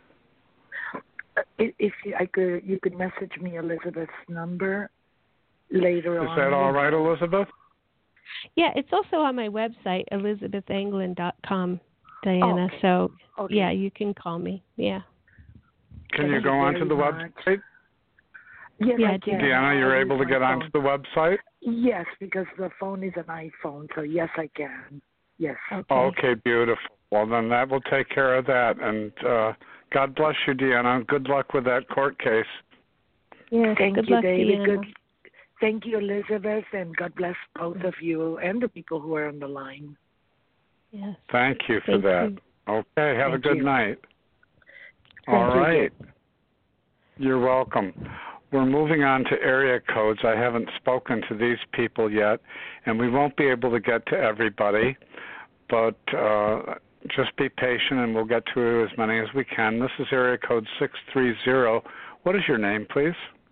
[SPEAKER 9] If you could message me Elizabeth's number later on.
[SPEAKER 3] Is that all right, Elizabeth?
[SPEAKER 4] Yeah, it's also on my website, ElizabethAnglin.com, Diana.
[SPEAKER 9] Okay.
[SPEAKER 4] So, yeah, you can call me. Yeah.
[SPEAKER 3] Can you go onto the website?
[SPEAKER 9] Yes, I can.
[SPEAKER 3] Deanna, you're able to get onto the website?
[SPEAKER 9] Yes, because the phone is an iPhone, so yes, I can. Yes.
[SPEAKER 3] Okay, beautiful. Well, then that will take care of that. And God bless you, Deanna. Good luck with that court case.
[SPEAKER 4] Yes,
[SPEAKER 9] thank
[SPEAKER 4] good
[SPEAKER 9] you,
[SPEAKER 4] luck,
[SPEAKER 9] David.
[SPEAKER 4] Deanna.
[SPEAKER 9] Thank you, Elizabeth, and God bless both of you and the people who are on the line.
[SPEAKER 4] Yes.
[SPEAKER 3] Thank you for that.
[SPEAKER 4] You.
[SPEAKER 3] Okay, have a good night.
[SPEAKER 9] All
[SPEAKER 3] right. You're welcome. We're moving on to area codes. I haven't spoken to these people yet, and we won't be able to get to everybody, but just be patient and we'll get to as many as we can. This is area code 630. What is your name, please?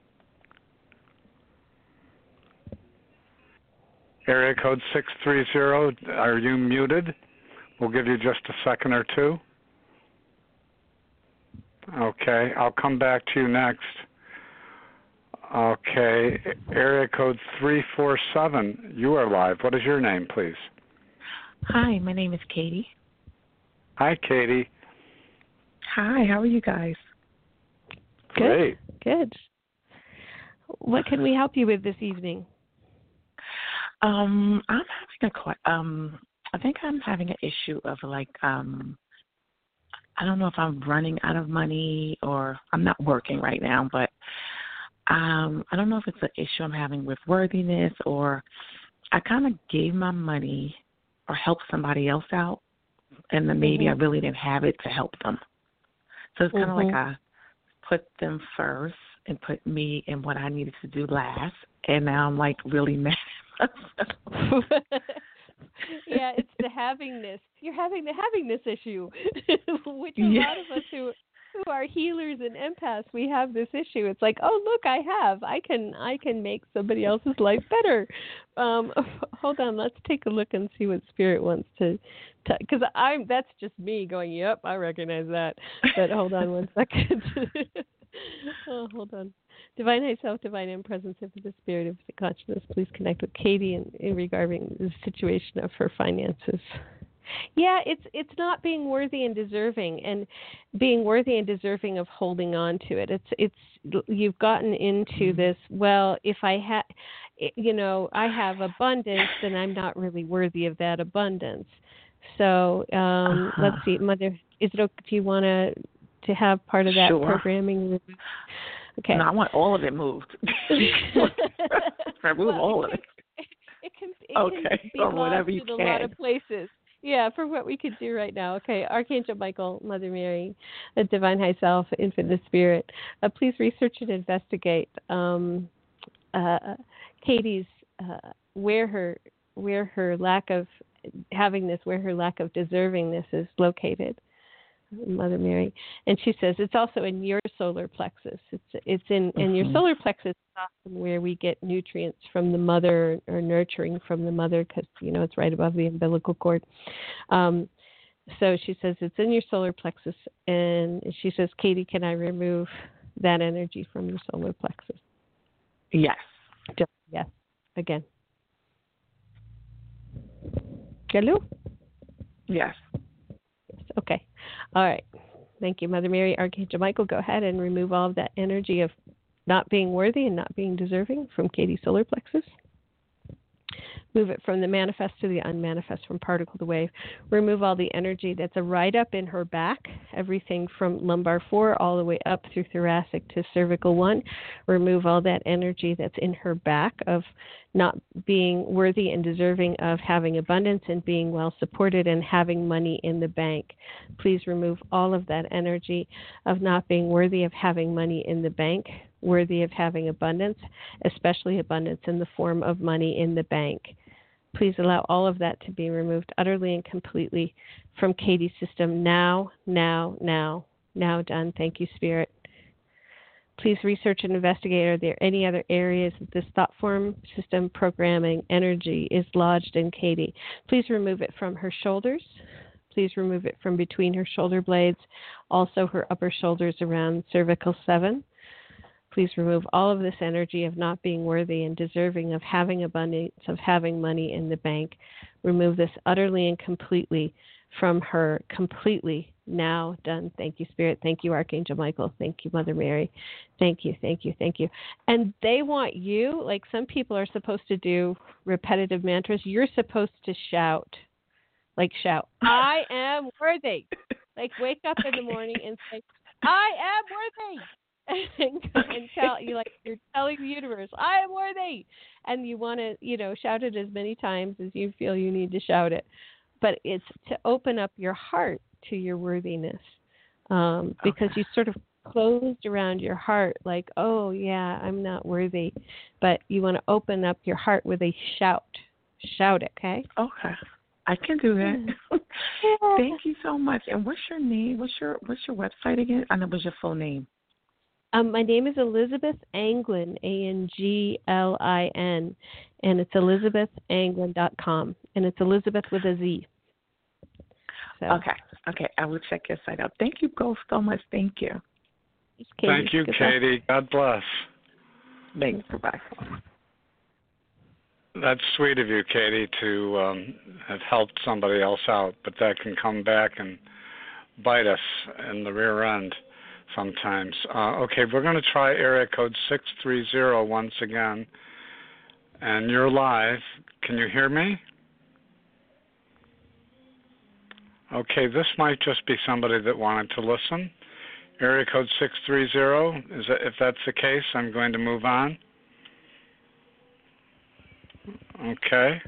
[SPEAKER 3] Area code 630. Are you muted? We'll give you just a second or two. Okay, I'll come back to you next. Okay, area code 347. You are live. What is your name, please?
[SPEAKER 10] Hi, my name is Katie.
[SPEAKER 3] Hi, Katie.
[SPEAKER 10] Hi, how are you guys?
[SPEAKER 3] Great.
[SPEAKER 4] Good. What can we help you with this evening?
[SPEAKER 10] I'm having I think I'm having an issue of I don't know if I'm running out of money or I'm not working right now, but I don't know if it's an issue I'm having with worthiness, or I kind of gave my money or helped somebody else out, and then maybe I really didn't have it to help them. So it's kind of like I put them first and put me in what I needed to do last, and now I'm like really mad at myself.
[SPEAKER 4] Yeah, it's the havingness. You're having the havingness issue, which a lot of us who are healers and empaths, we have this issue. It's like, oh, look, I can make somebody else's life better. Hold on, let's take a look and see what Spirit wants to, because that's just me going, yep, I recognize that. But hold on one second. Hold on. Divine High Self, Divine In Presence, Infinite Spirit, Infinite Consciousness, please connect with Katie in regarding the situation of her finances. Yeah, it's not being worthy and deserving, and being worthy and deserving of holding on to it. It's you've gotten into this. Well, if I I have abundance, then I'm not really worthy of that abundance. So let's see, Mother. Do you want to to have part of that
[SPEAKER 10] Sure.
[SPEAKER 4] programming removed? Okay.
[SPEAKER 10] No, I want all of it moved. Remove all of it.
[SPEAKER 4] It can
[SPEAKER 10] Okay,
[SPEAKER 4] be
[SPEAKER 10] or whatever you
[SPEAKER 4] in a
[SPEAKER 10] can.
[SPEAKER 4] lot of places. Yeah, for what we could do right now. Okay, Archangel Michael, Mother Mary, the Divine High Self, Infinite Spirit, please research and investigate Katie's where her lack of having this, where her lack of deservingness is located. Mother Mary, and she says it's also in your solar plexus. It's in your solar plexus is often where we get nutrients from the mother or nurturing from the mother, because it's right above the umbilical cord. So she says it's in your solar plexus, and she says, Katie, can I remove that energy from your solar plexus?
[SPEAKER 10] Yes.
[SPEAKER 4] Yes. Again. Hello?
[SPEAKER 10] Yes.
[SPEAKER 4] Okay. All right. Thank you, Mother Mary. Archangel Michael, go ahead and remove all of that energy of not being worthy and not being deserving from Katie's solar plexus. Move it from the manifest to the unmanifest, from particle to wave. Remove all the energy that's right up in her back, everything from lumbar 4 all the way up through thoracic to cervical 1. Remove all that energy that's in her back of not being worthy and deserving of having abundance and being well supported and having money in the bank. Please remove all of that energy of not being worthy of having money in the bank, worthy of having abundance, especially abundance in the form of money in the bank. Please allow all of that to be removed utterly and completely from Katie's system now done. Thank you, Spirit. Please research and investigate, are there any other areas that this thought form, system, programming, energy is lodged in Katie? Please remove it from her shoulders. Please remove it from between her shoulder blades, also her upper shoulders around cervical 7. Please remove all of this energy of not being worthy and deserving of having abundance, of having money in the bank. Remove this utterly and completely from her, completely now done. Thank you, Spirit. Thank you, Archangel Michael. Thank you, Mother Mary. Thank you, thank you, thank you. And they want you, like some people are supposed to do repetitive mantras, you're supposed to shout, I am worthy. Like wake up in the morning and say, I am worthy. and tell you, like you're telling the universe, I am worthy, and you want to shout it as many times as you feel you need to shout it, but it's to open up your heart to your worthiness, because you sort of closed around your heart, like, oh yeah, I'm not worthy, but you want to open up your heart with a shout it. Okay,
[SPEAKER 10] I can do that. Thank you so much. And what's your name? What's your website again? I know it was your full name.
[SPEAKER 4] My name is Elizabeth Anglin, Anglin, and it's ElizabethAnglin.com, and it's Elizabeth with a Z. So.
[SPEAKER 10] Okay, I will check your site out. Thank you both so much. Thank you.
[SPEAKER 3] Thank you, Katie. God bless.
[SPEAKER 10] Thanks. Bye.
[SPEAKER 3] That's sweet of you, Katie, to have helped somebody else out, but that can come back and bite us in the rear end sometimes. Okay, we're going to try area code 630 once again. And you're live. Can you hear me? Okay, this might just be somebody that wanted to listen. Area code 630, if that's the case, I'm going to move on. Okay.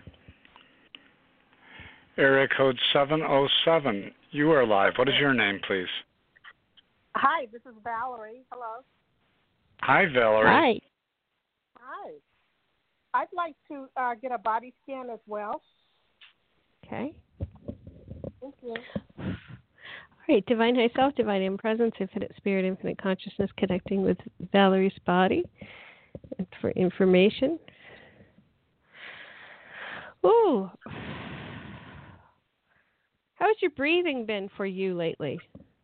[SPEAKER 3] Area code 707, you are live. What is your name, please?
[SPEAKER 11] Hi, this is Valerie. Hello.
[SPEAKER 3] Hi, Valerie.
[SPEAKER 11] Hi. I'd like to get a body scan as well.
[SPEAKER 4] Okay.
[SPEAKER 11] Thank you.
[SPEAKER 4] All right, Divine High Self, Divine In Presence, Infinite Spirit, Infinite Consciousness, connecting with Valerie's body for information. Ooh. How's your breathing been for you lately?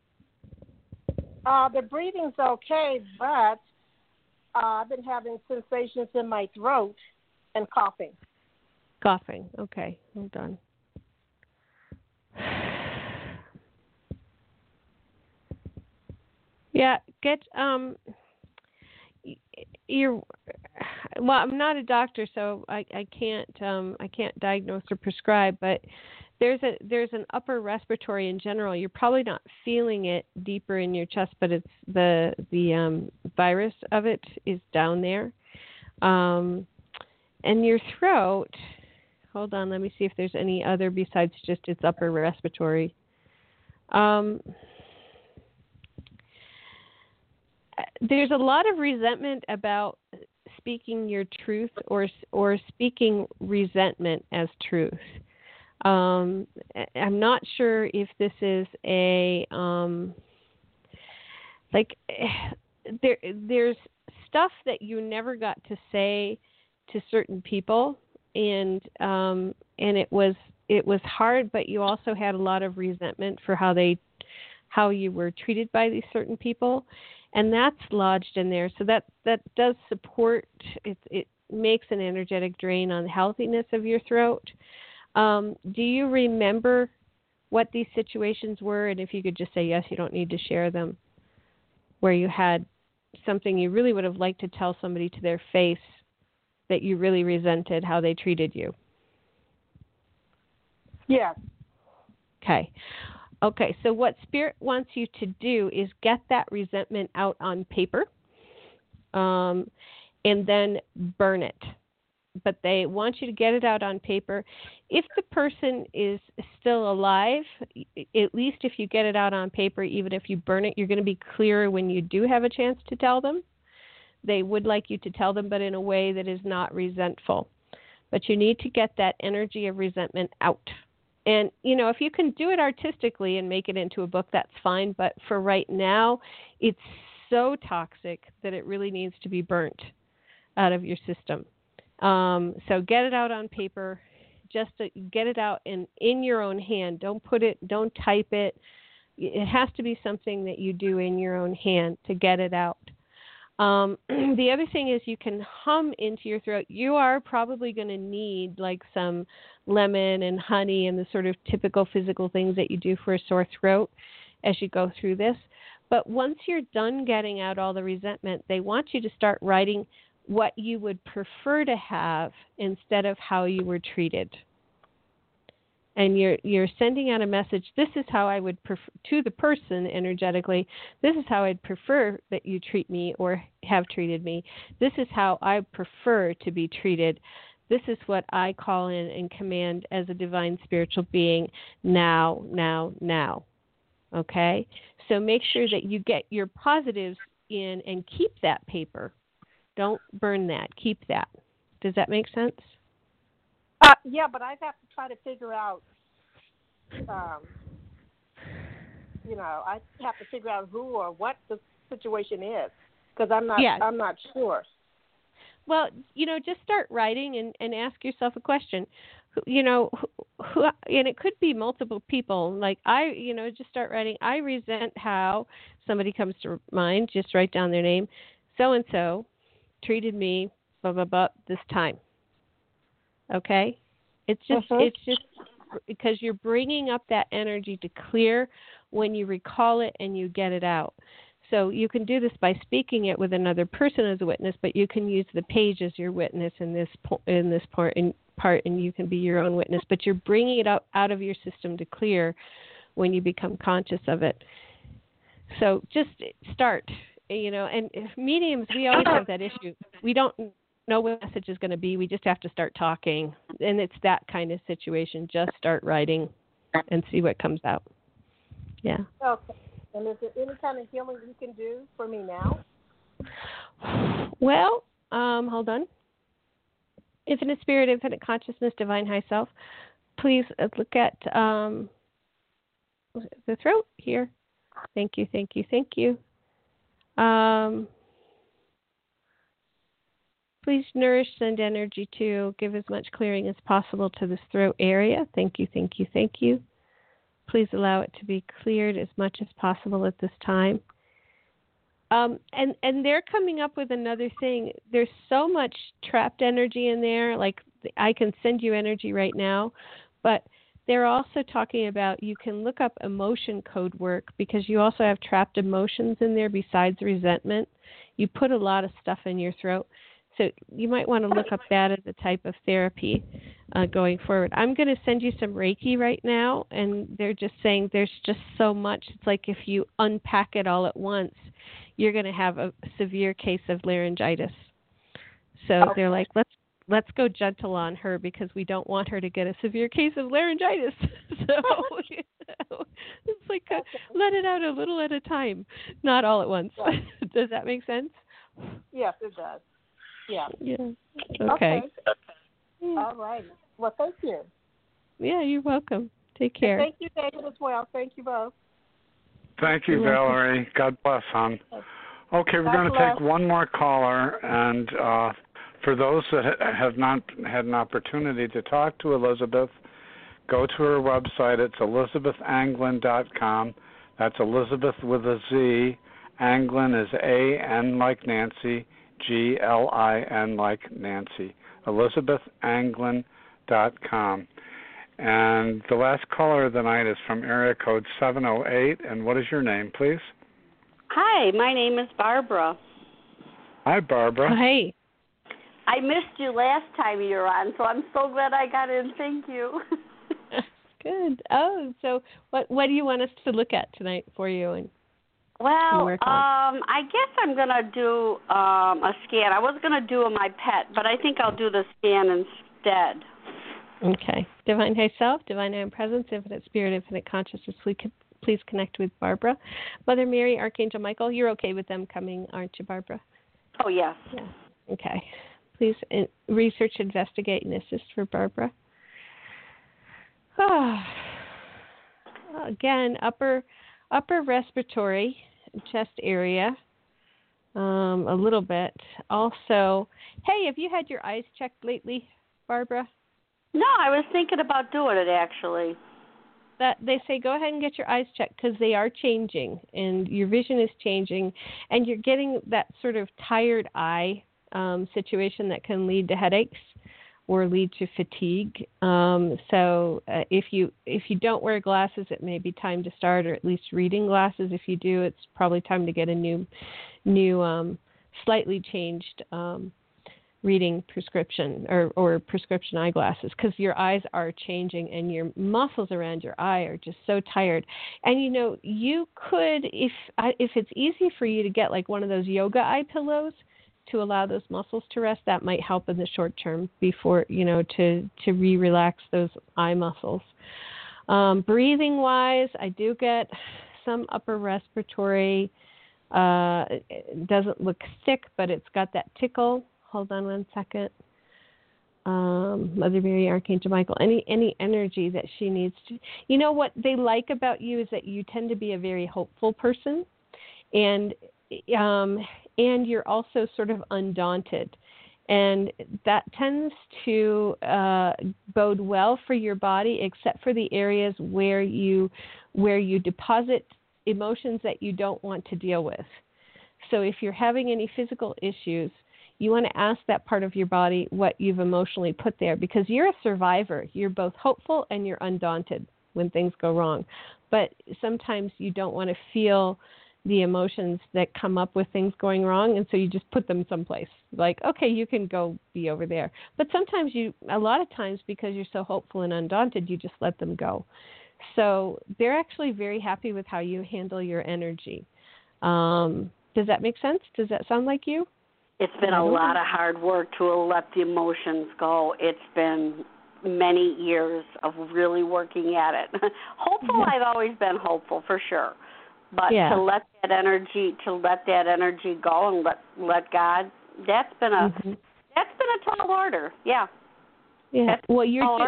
[SPEAKER 11] The breathing's okay, but I've been having sensations in my throat and coughing.
[SPEAKER 4] Coughing. Okay, hold on. Yeah, get well, I'm not a doctor, so I can't diagnose or prescribe, but there's an upper respiratory in general. You're probably not feeling it deeper in your chest, but it's the virus of it is down there. And your throat, hold on, let me see if there's any other besides just its upper respiratory. There's a lot of resentment about speaking your truth or speaking resentment as truth. I'm not sure if this is a there's stuff that you never got to say to certain people, and it was hard, but you also had a lot of resentment for how you were treated by these certain people, and that's lodged in there. So that does support it makes an energetic drain on the healthiness of your throat. Do you remember what these situations were? And if you could just say yes, you don't need to share them, where you had something you really would have liked to tell somebody to their face that you really resented how they treated you.
[SPEAKER 11] Yeah.
[SPEAKER 4] Okay, so what Spirit wants you to do is get that resentment out on paper and then burn it. But they want you to get it out on paper. If the person is still alive, at least if you get it out on paper, even if you burn it, you're going to be clearer when you do have a chance to tell them. They would like you to tell them, but in a way that is not resentful. But you need to get that energy of resentment out. And, if you can do it artistically and make it into a book, that's fine. But for right now, it's so toxic that it really needs to be burnt out of your system. So get it out on paper, just to get it out in your own hand. Don't type it. It has to be something that you do in your own hand to get it out. The other thing is you can hum into your throat. You are probably going to need like some lemon and honey and the sort of typical physical things that you do for a sore throat as you go through this. But once you're done getting out all the resentment, they want you to start writing what you would prefer to have instead of how you were treated. And you're sending out a message, this is how I would prefer, to the person energetically, this is how I'd prefer that you treat me or have treated me. This is how I prefer to be treated. This is what I call in and command as a divine spiritual being now. Okay? So make sure that you get your positives in and keep that paper. Don't burn that. Keep that. Does that make sense?
[SPEAKER 11] Yeah, but I'd have to try to figure out, I'd have to figure out who or what the situation is, because I'm not sure.
[SPEAKER 4] Well, just start writing and ask yourself a question. Who, and it could be multiple people. Like just start writing. I resent how somebody comes to mind. Just write down their name. So and so treated me, blah blah blah, this time. Okay, it's just because you're bringing up that energy to clear when you recall it and you get it out. So you can do this by speaking it with another person as a witness, but you can use the page as your witness in this part, and you can be your own witness. But you're bringing it out of your system to clear when you become conscious of it. So just start. And mediums, we always have that issue. We don't know what the message is going to be. We just have to start talking. And it's that kind of situation. Just start writing and see what comes out. Yeah.
[SPEAKER 11] Okay. And is there any kind of healing you can do for me now?
[SPEAKER 4] Well, hold on. Infinite Spirit, Infinite Consciousness, Divine High Self. Please look at the throat here. Thank you. Please nourish, send energy to, give as much clearing as possible to this throat area. Thank you. Please allow it to be cleared as much as possible at this time. And they're coming up with another thing. There's so much trapped energy in there. Like I can send you energy right now, but they're also talking about you can look up emotion code work because you also have trapped emotions in there besides resentment. You put a lot of stuff in your throat. So you might want to look up that as a type of therapy going forward. I'm going to send you some Reiki right now, and they're just saying there's just so much. It's like if you unpack it all at once, you're going to have a severe case of laryngitis. So they're like, let's go gentle on her because we don't want her to get a severe case of laryngitis. So it's like let it out a little at a time, not all at once. Right. Does that make sense?
[SPEAKER 11] Yes, it does. Yeah.
[SPEAKER 4] Yeah. Okay.
[SPEAKER 11] All right. Well, thank you.
[SPEAKER 4] Yeah, you're welcome. Take care.
[SPEAKER 11] And thank you, David, as well. Thank you both.
[SPEAKER 3] Thank you, Valerie. God bless, hon. Okay, we're going to take one more caller, and for those that have not had an opportunity to talk to Elizabeth, go to her website. It's elizabethanglin.com. That's Elizabeth with a Z. Anglin is A-N like Nancy, G-L-I-N like Nancy. elizabethanglin.com. And the last caller of the night is from area code 708. And what is your name, please?
[SPEAKER 12] Hi, my name is Barbara.
[SPEAKER 3] Hi, Barbara.
[SPEAKER 4] Hi.
[SPEAKER 12] I missed you last time you were on, so I'm so glad I got in. Thank you.
[SPEAKER 4] Good. Oh, so what do you want us to look at tonight for you?
[SPEAKER 12] Well, I guess I'm going to do a scan. I was going to do my pet, but I think I'll do the scan instead.
[SPEAKER 4] Okay. Divine High Self, Divine I Am Presence, Infinite Spirit, Infinite Consciousness, please connect with Barbara. Mother Mary, Archangel Michael, you're okay with them coming, aren't you, Barbara?
[SPEAKER 12] Oh, yes.
[SPEAKER 4] Yeah. Okay. Please research, investigate, and assist for Barbara. Again, upper respiratory, chest area, a little bit. Also, hey, have you had your eyes checked lately, Barbara?
[SPEAKER 12] No, I was thinking about doing it, actually.
[SPEAKER 4] That they say go ahead and get your eyes checked because they are changing and your vision is changing and you're getting that sort of tired eye situation that can lead to headaches or lead to fatigue. So if you don't wear glasses, it may be time to start, or at least reading glasses. If you do, it's probably time to get a new slightly changed reading prescription or prescription eyeglasses, because your eyes are changing and your muscles around your eye are just so tired. And you could, if it's easy for you to get like one of those yoga eye pillows to allow those muscles to rest, that might help in the short term before, to relax those eye muscles. Breathing wise, I do get some upper respiratory, it doesn't look thick, but it's got that tickle. Hold on one second. Mother Mary, Archangel Michael, any energy that she needs to. What they like about you is that you tend to be a very hopeful person, and you're also sort of undaunted, and that tends to bode well for your body, except for the areas where you deposit emotions that you don't want to deal with. So if you're having any physical issues, you want to ask that part of your body what you've emotionally put there, because you're a survivor. You're both hopeful and you're undaunted when things go wrong. But sometimes you don't want to feel the emotions that come up with things going wrong, and so you just put them someplace. Like, okay, you can go be over there. But sometimes a lot of times, because you're so hopeful and undaunted, you just let them go. So they're actually very happy with how you handle your energy. Does that make sense? Does that sound like you?
[SPEAKER 12] It's been a lot of hard work to let the emotions go. It's been many years of really working at it. Hopeful, I've always been hopeful for sure. But to let that energy go and let God, that's been a tall order. Yeah.
[SPEAKER 4] Yeah. Well,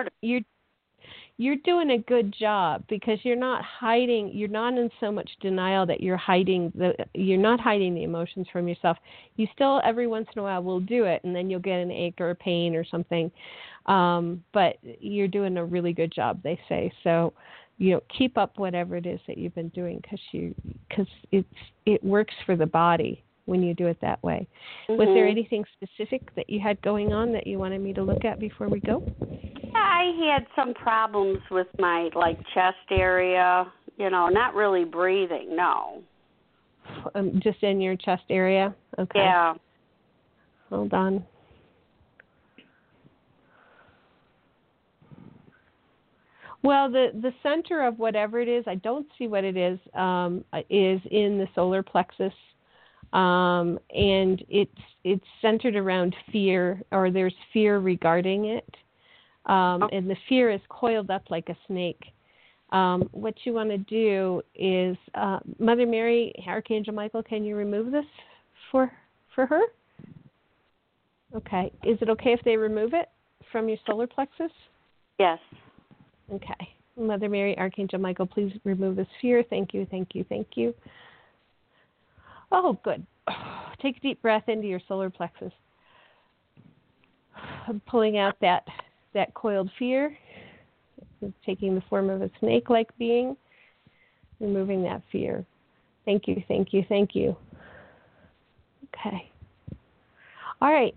[SPEAKER 4] you're doing a good job, because you're not hiding. You're not in so much denial that you're not hiding the emotions from yourself. You still every once in a while will do it, and then you'll get an ache or a pain or something. But you're doing a really good job, they say. So, keep up whatever it is that you've been doing, because it works for the body when you do it that way. Mm-hmm. Was there anything specific that you had going on that you wanted me to look at before we go?
[SPEAKER 12] I had some problems with my chest area, not really breathing, no.
[SPEAKER 4] Just in your chest area? Okay.
[SPEAKER 12] Yeah.
[SPEAKER 4] Hold on. Well, the center of whatever it is, I don't see what it is in the solar plexus, and it's centered around fear, or there's fear regarding it, and the fear is coiled up like a snake. What you want to do is, Mother Mary, Archangel Michael, can you remove this for her? Okay. Is it okay if they remove it from your solar plexus?
[SPEAKER 12] Yes.
[SPEAKER 4] Okay. Mother Mary, Archangel Michael, please remove this fear. Thank you, thank you, thank you. Oh, good. Take a deep breath into your solar plexus. I'm pulling out that coiled fear. It's taking the form of a snake-like being. Removing that fear. Thank you, thank you, thank you. Okay. All right.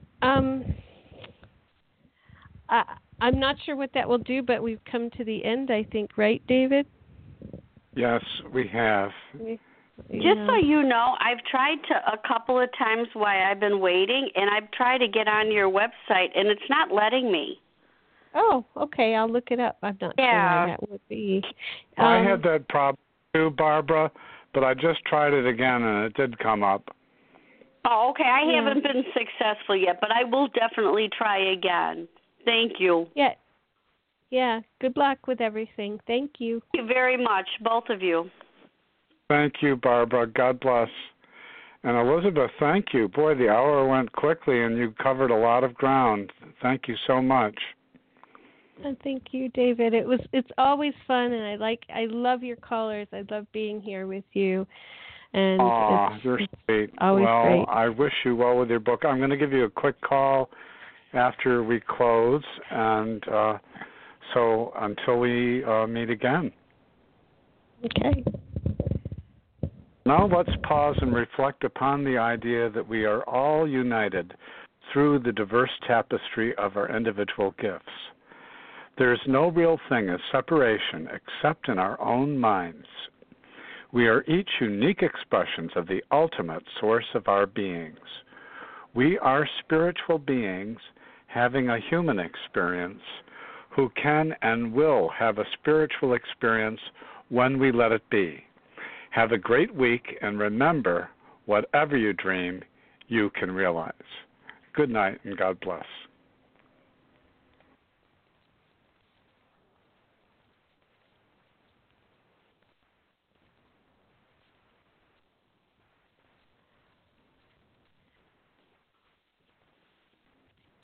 [SPEAKER 4] I'm not sure what that will do, but we've come to the end, I think, right, David?
[SPEAKER 3] Yes, we have.
[SPEAKER 12] Just so you know, I've tried a couple of times while I've been waiting, and I've tried to get on your website, and it's not letting me.
[SPEAKER 4] Oh, okay. I'll look it up. I'm not sure why that would be.
[SPEAKER 3] I had that problem too, Barbara, but I just tried it again, and it did come up.
[SPEAKER 12] Oh, okay. I haven't been successful yet, but I will definitely try again. Thank you.
[SPEAKER 4] Yeah. Yeah. Good luck with everything. Thank you.
[SPEAKER 12] Thank you very much, both of you.
[SPEAKER 3] Thank you, Barbara. God bless. And Elizabeth, thank you. Boy, the hour went quickly, and you covered a lot of ground. Thank you so much.
[SPEAKER 4] And thank you, David. It's always fun, and I love your callers. I love being here with you. And
[SPEAKER 3] you're sweet.
[SPEAKER 4] Always great.
[SPEAKER 3] I wish you well with your book. I'm going to give you a quick call after we close, and so until we meet again.
[SPEAKER 4] Okay.
[SPEAKER 3] Now let's pause and reflect upon the idea that we are all united through the diverse tapestry of our individual gifts. There is no real thing as separation except in our own minds. We are each unique expressions of the ultimate source of our beings. We are spiritual beings having a human experience who can and will have a spiritual experience when we let it be. Have a great week, and remember, whatever you dream, you can realize. Good night, and God bless.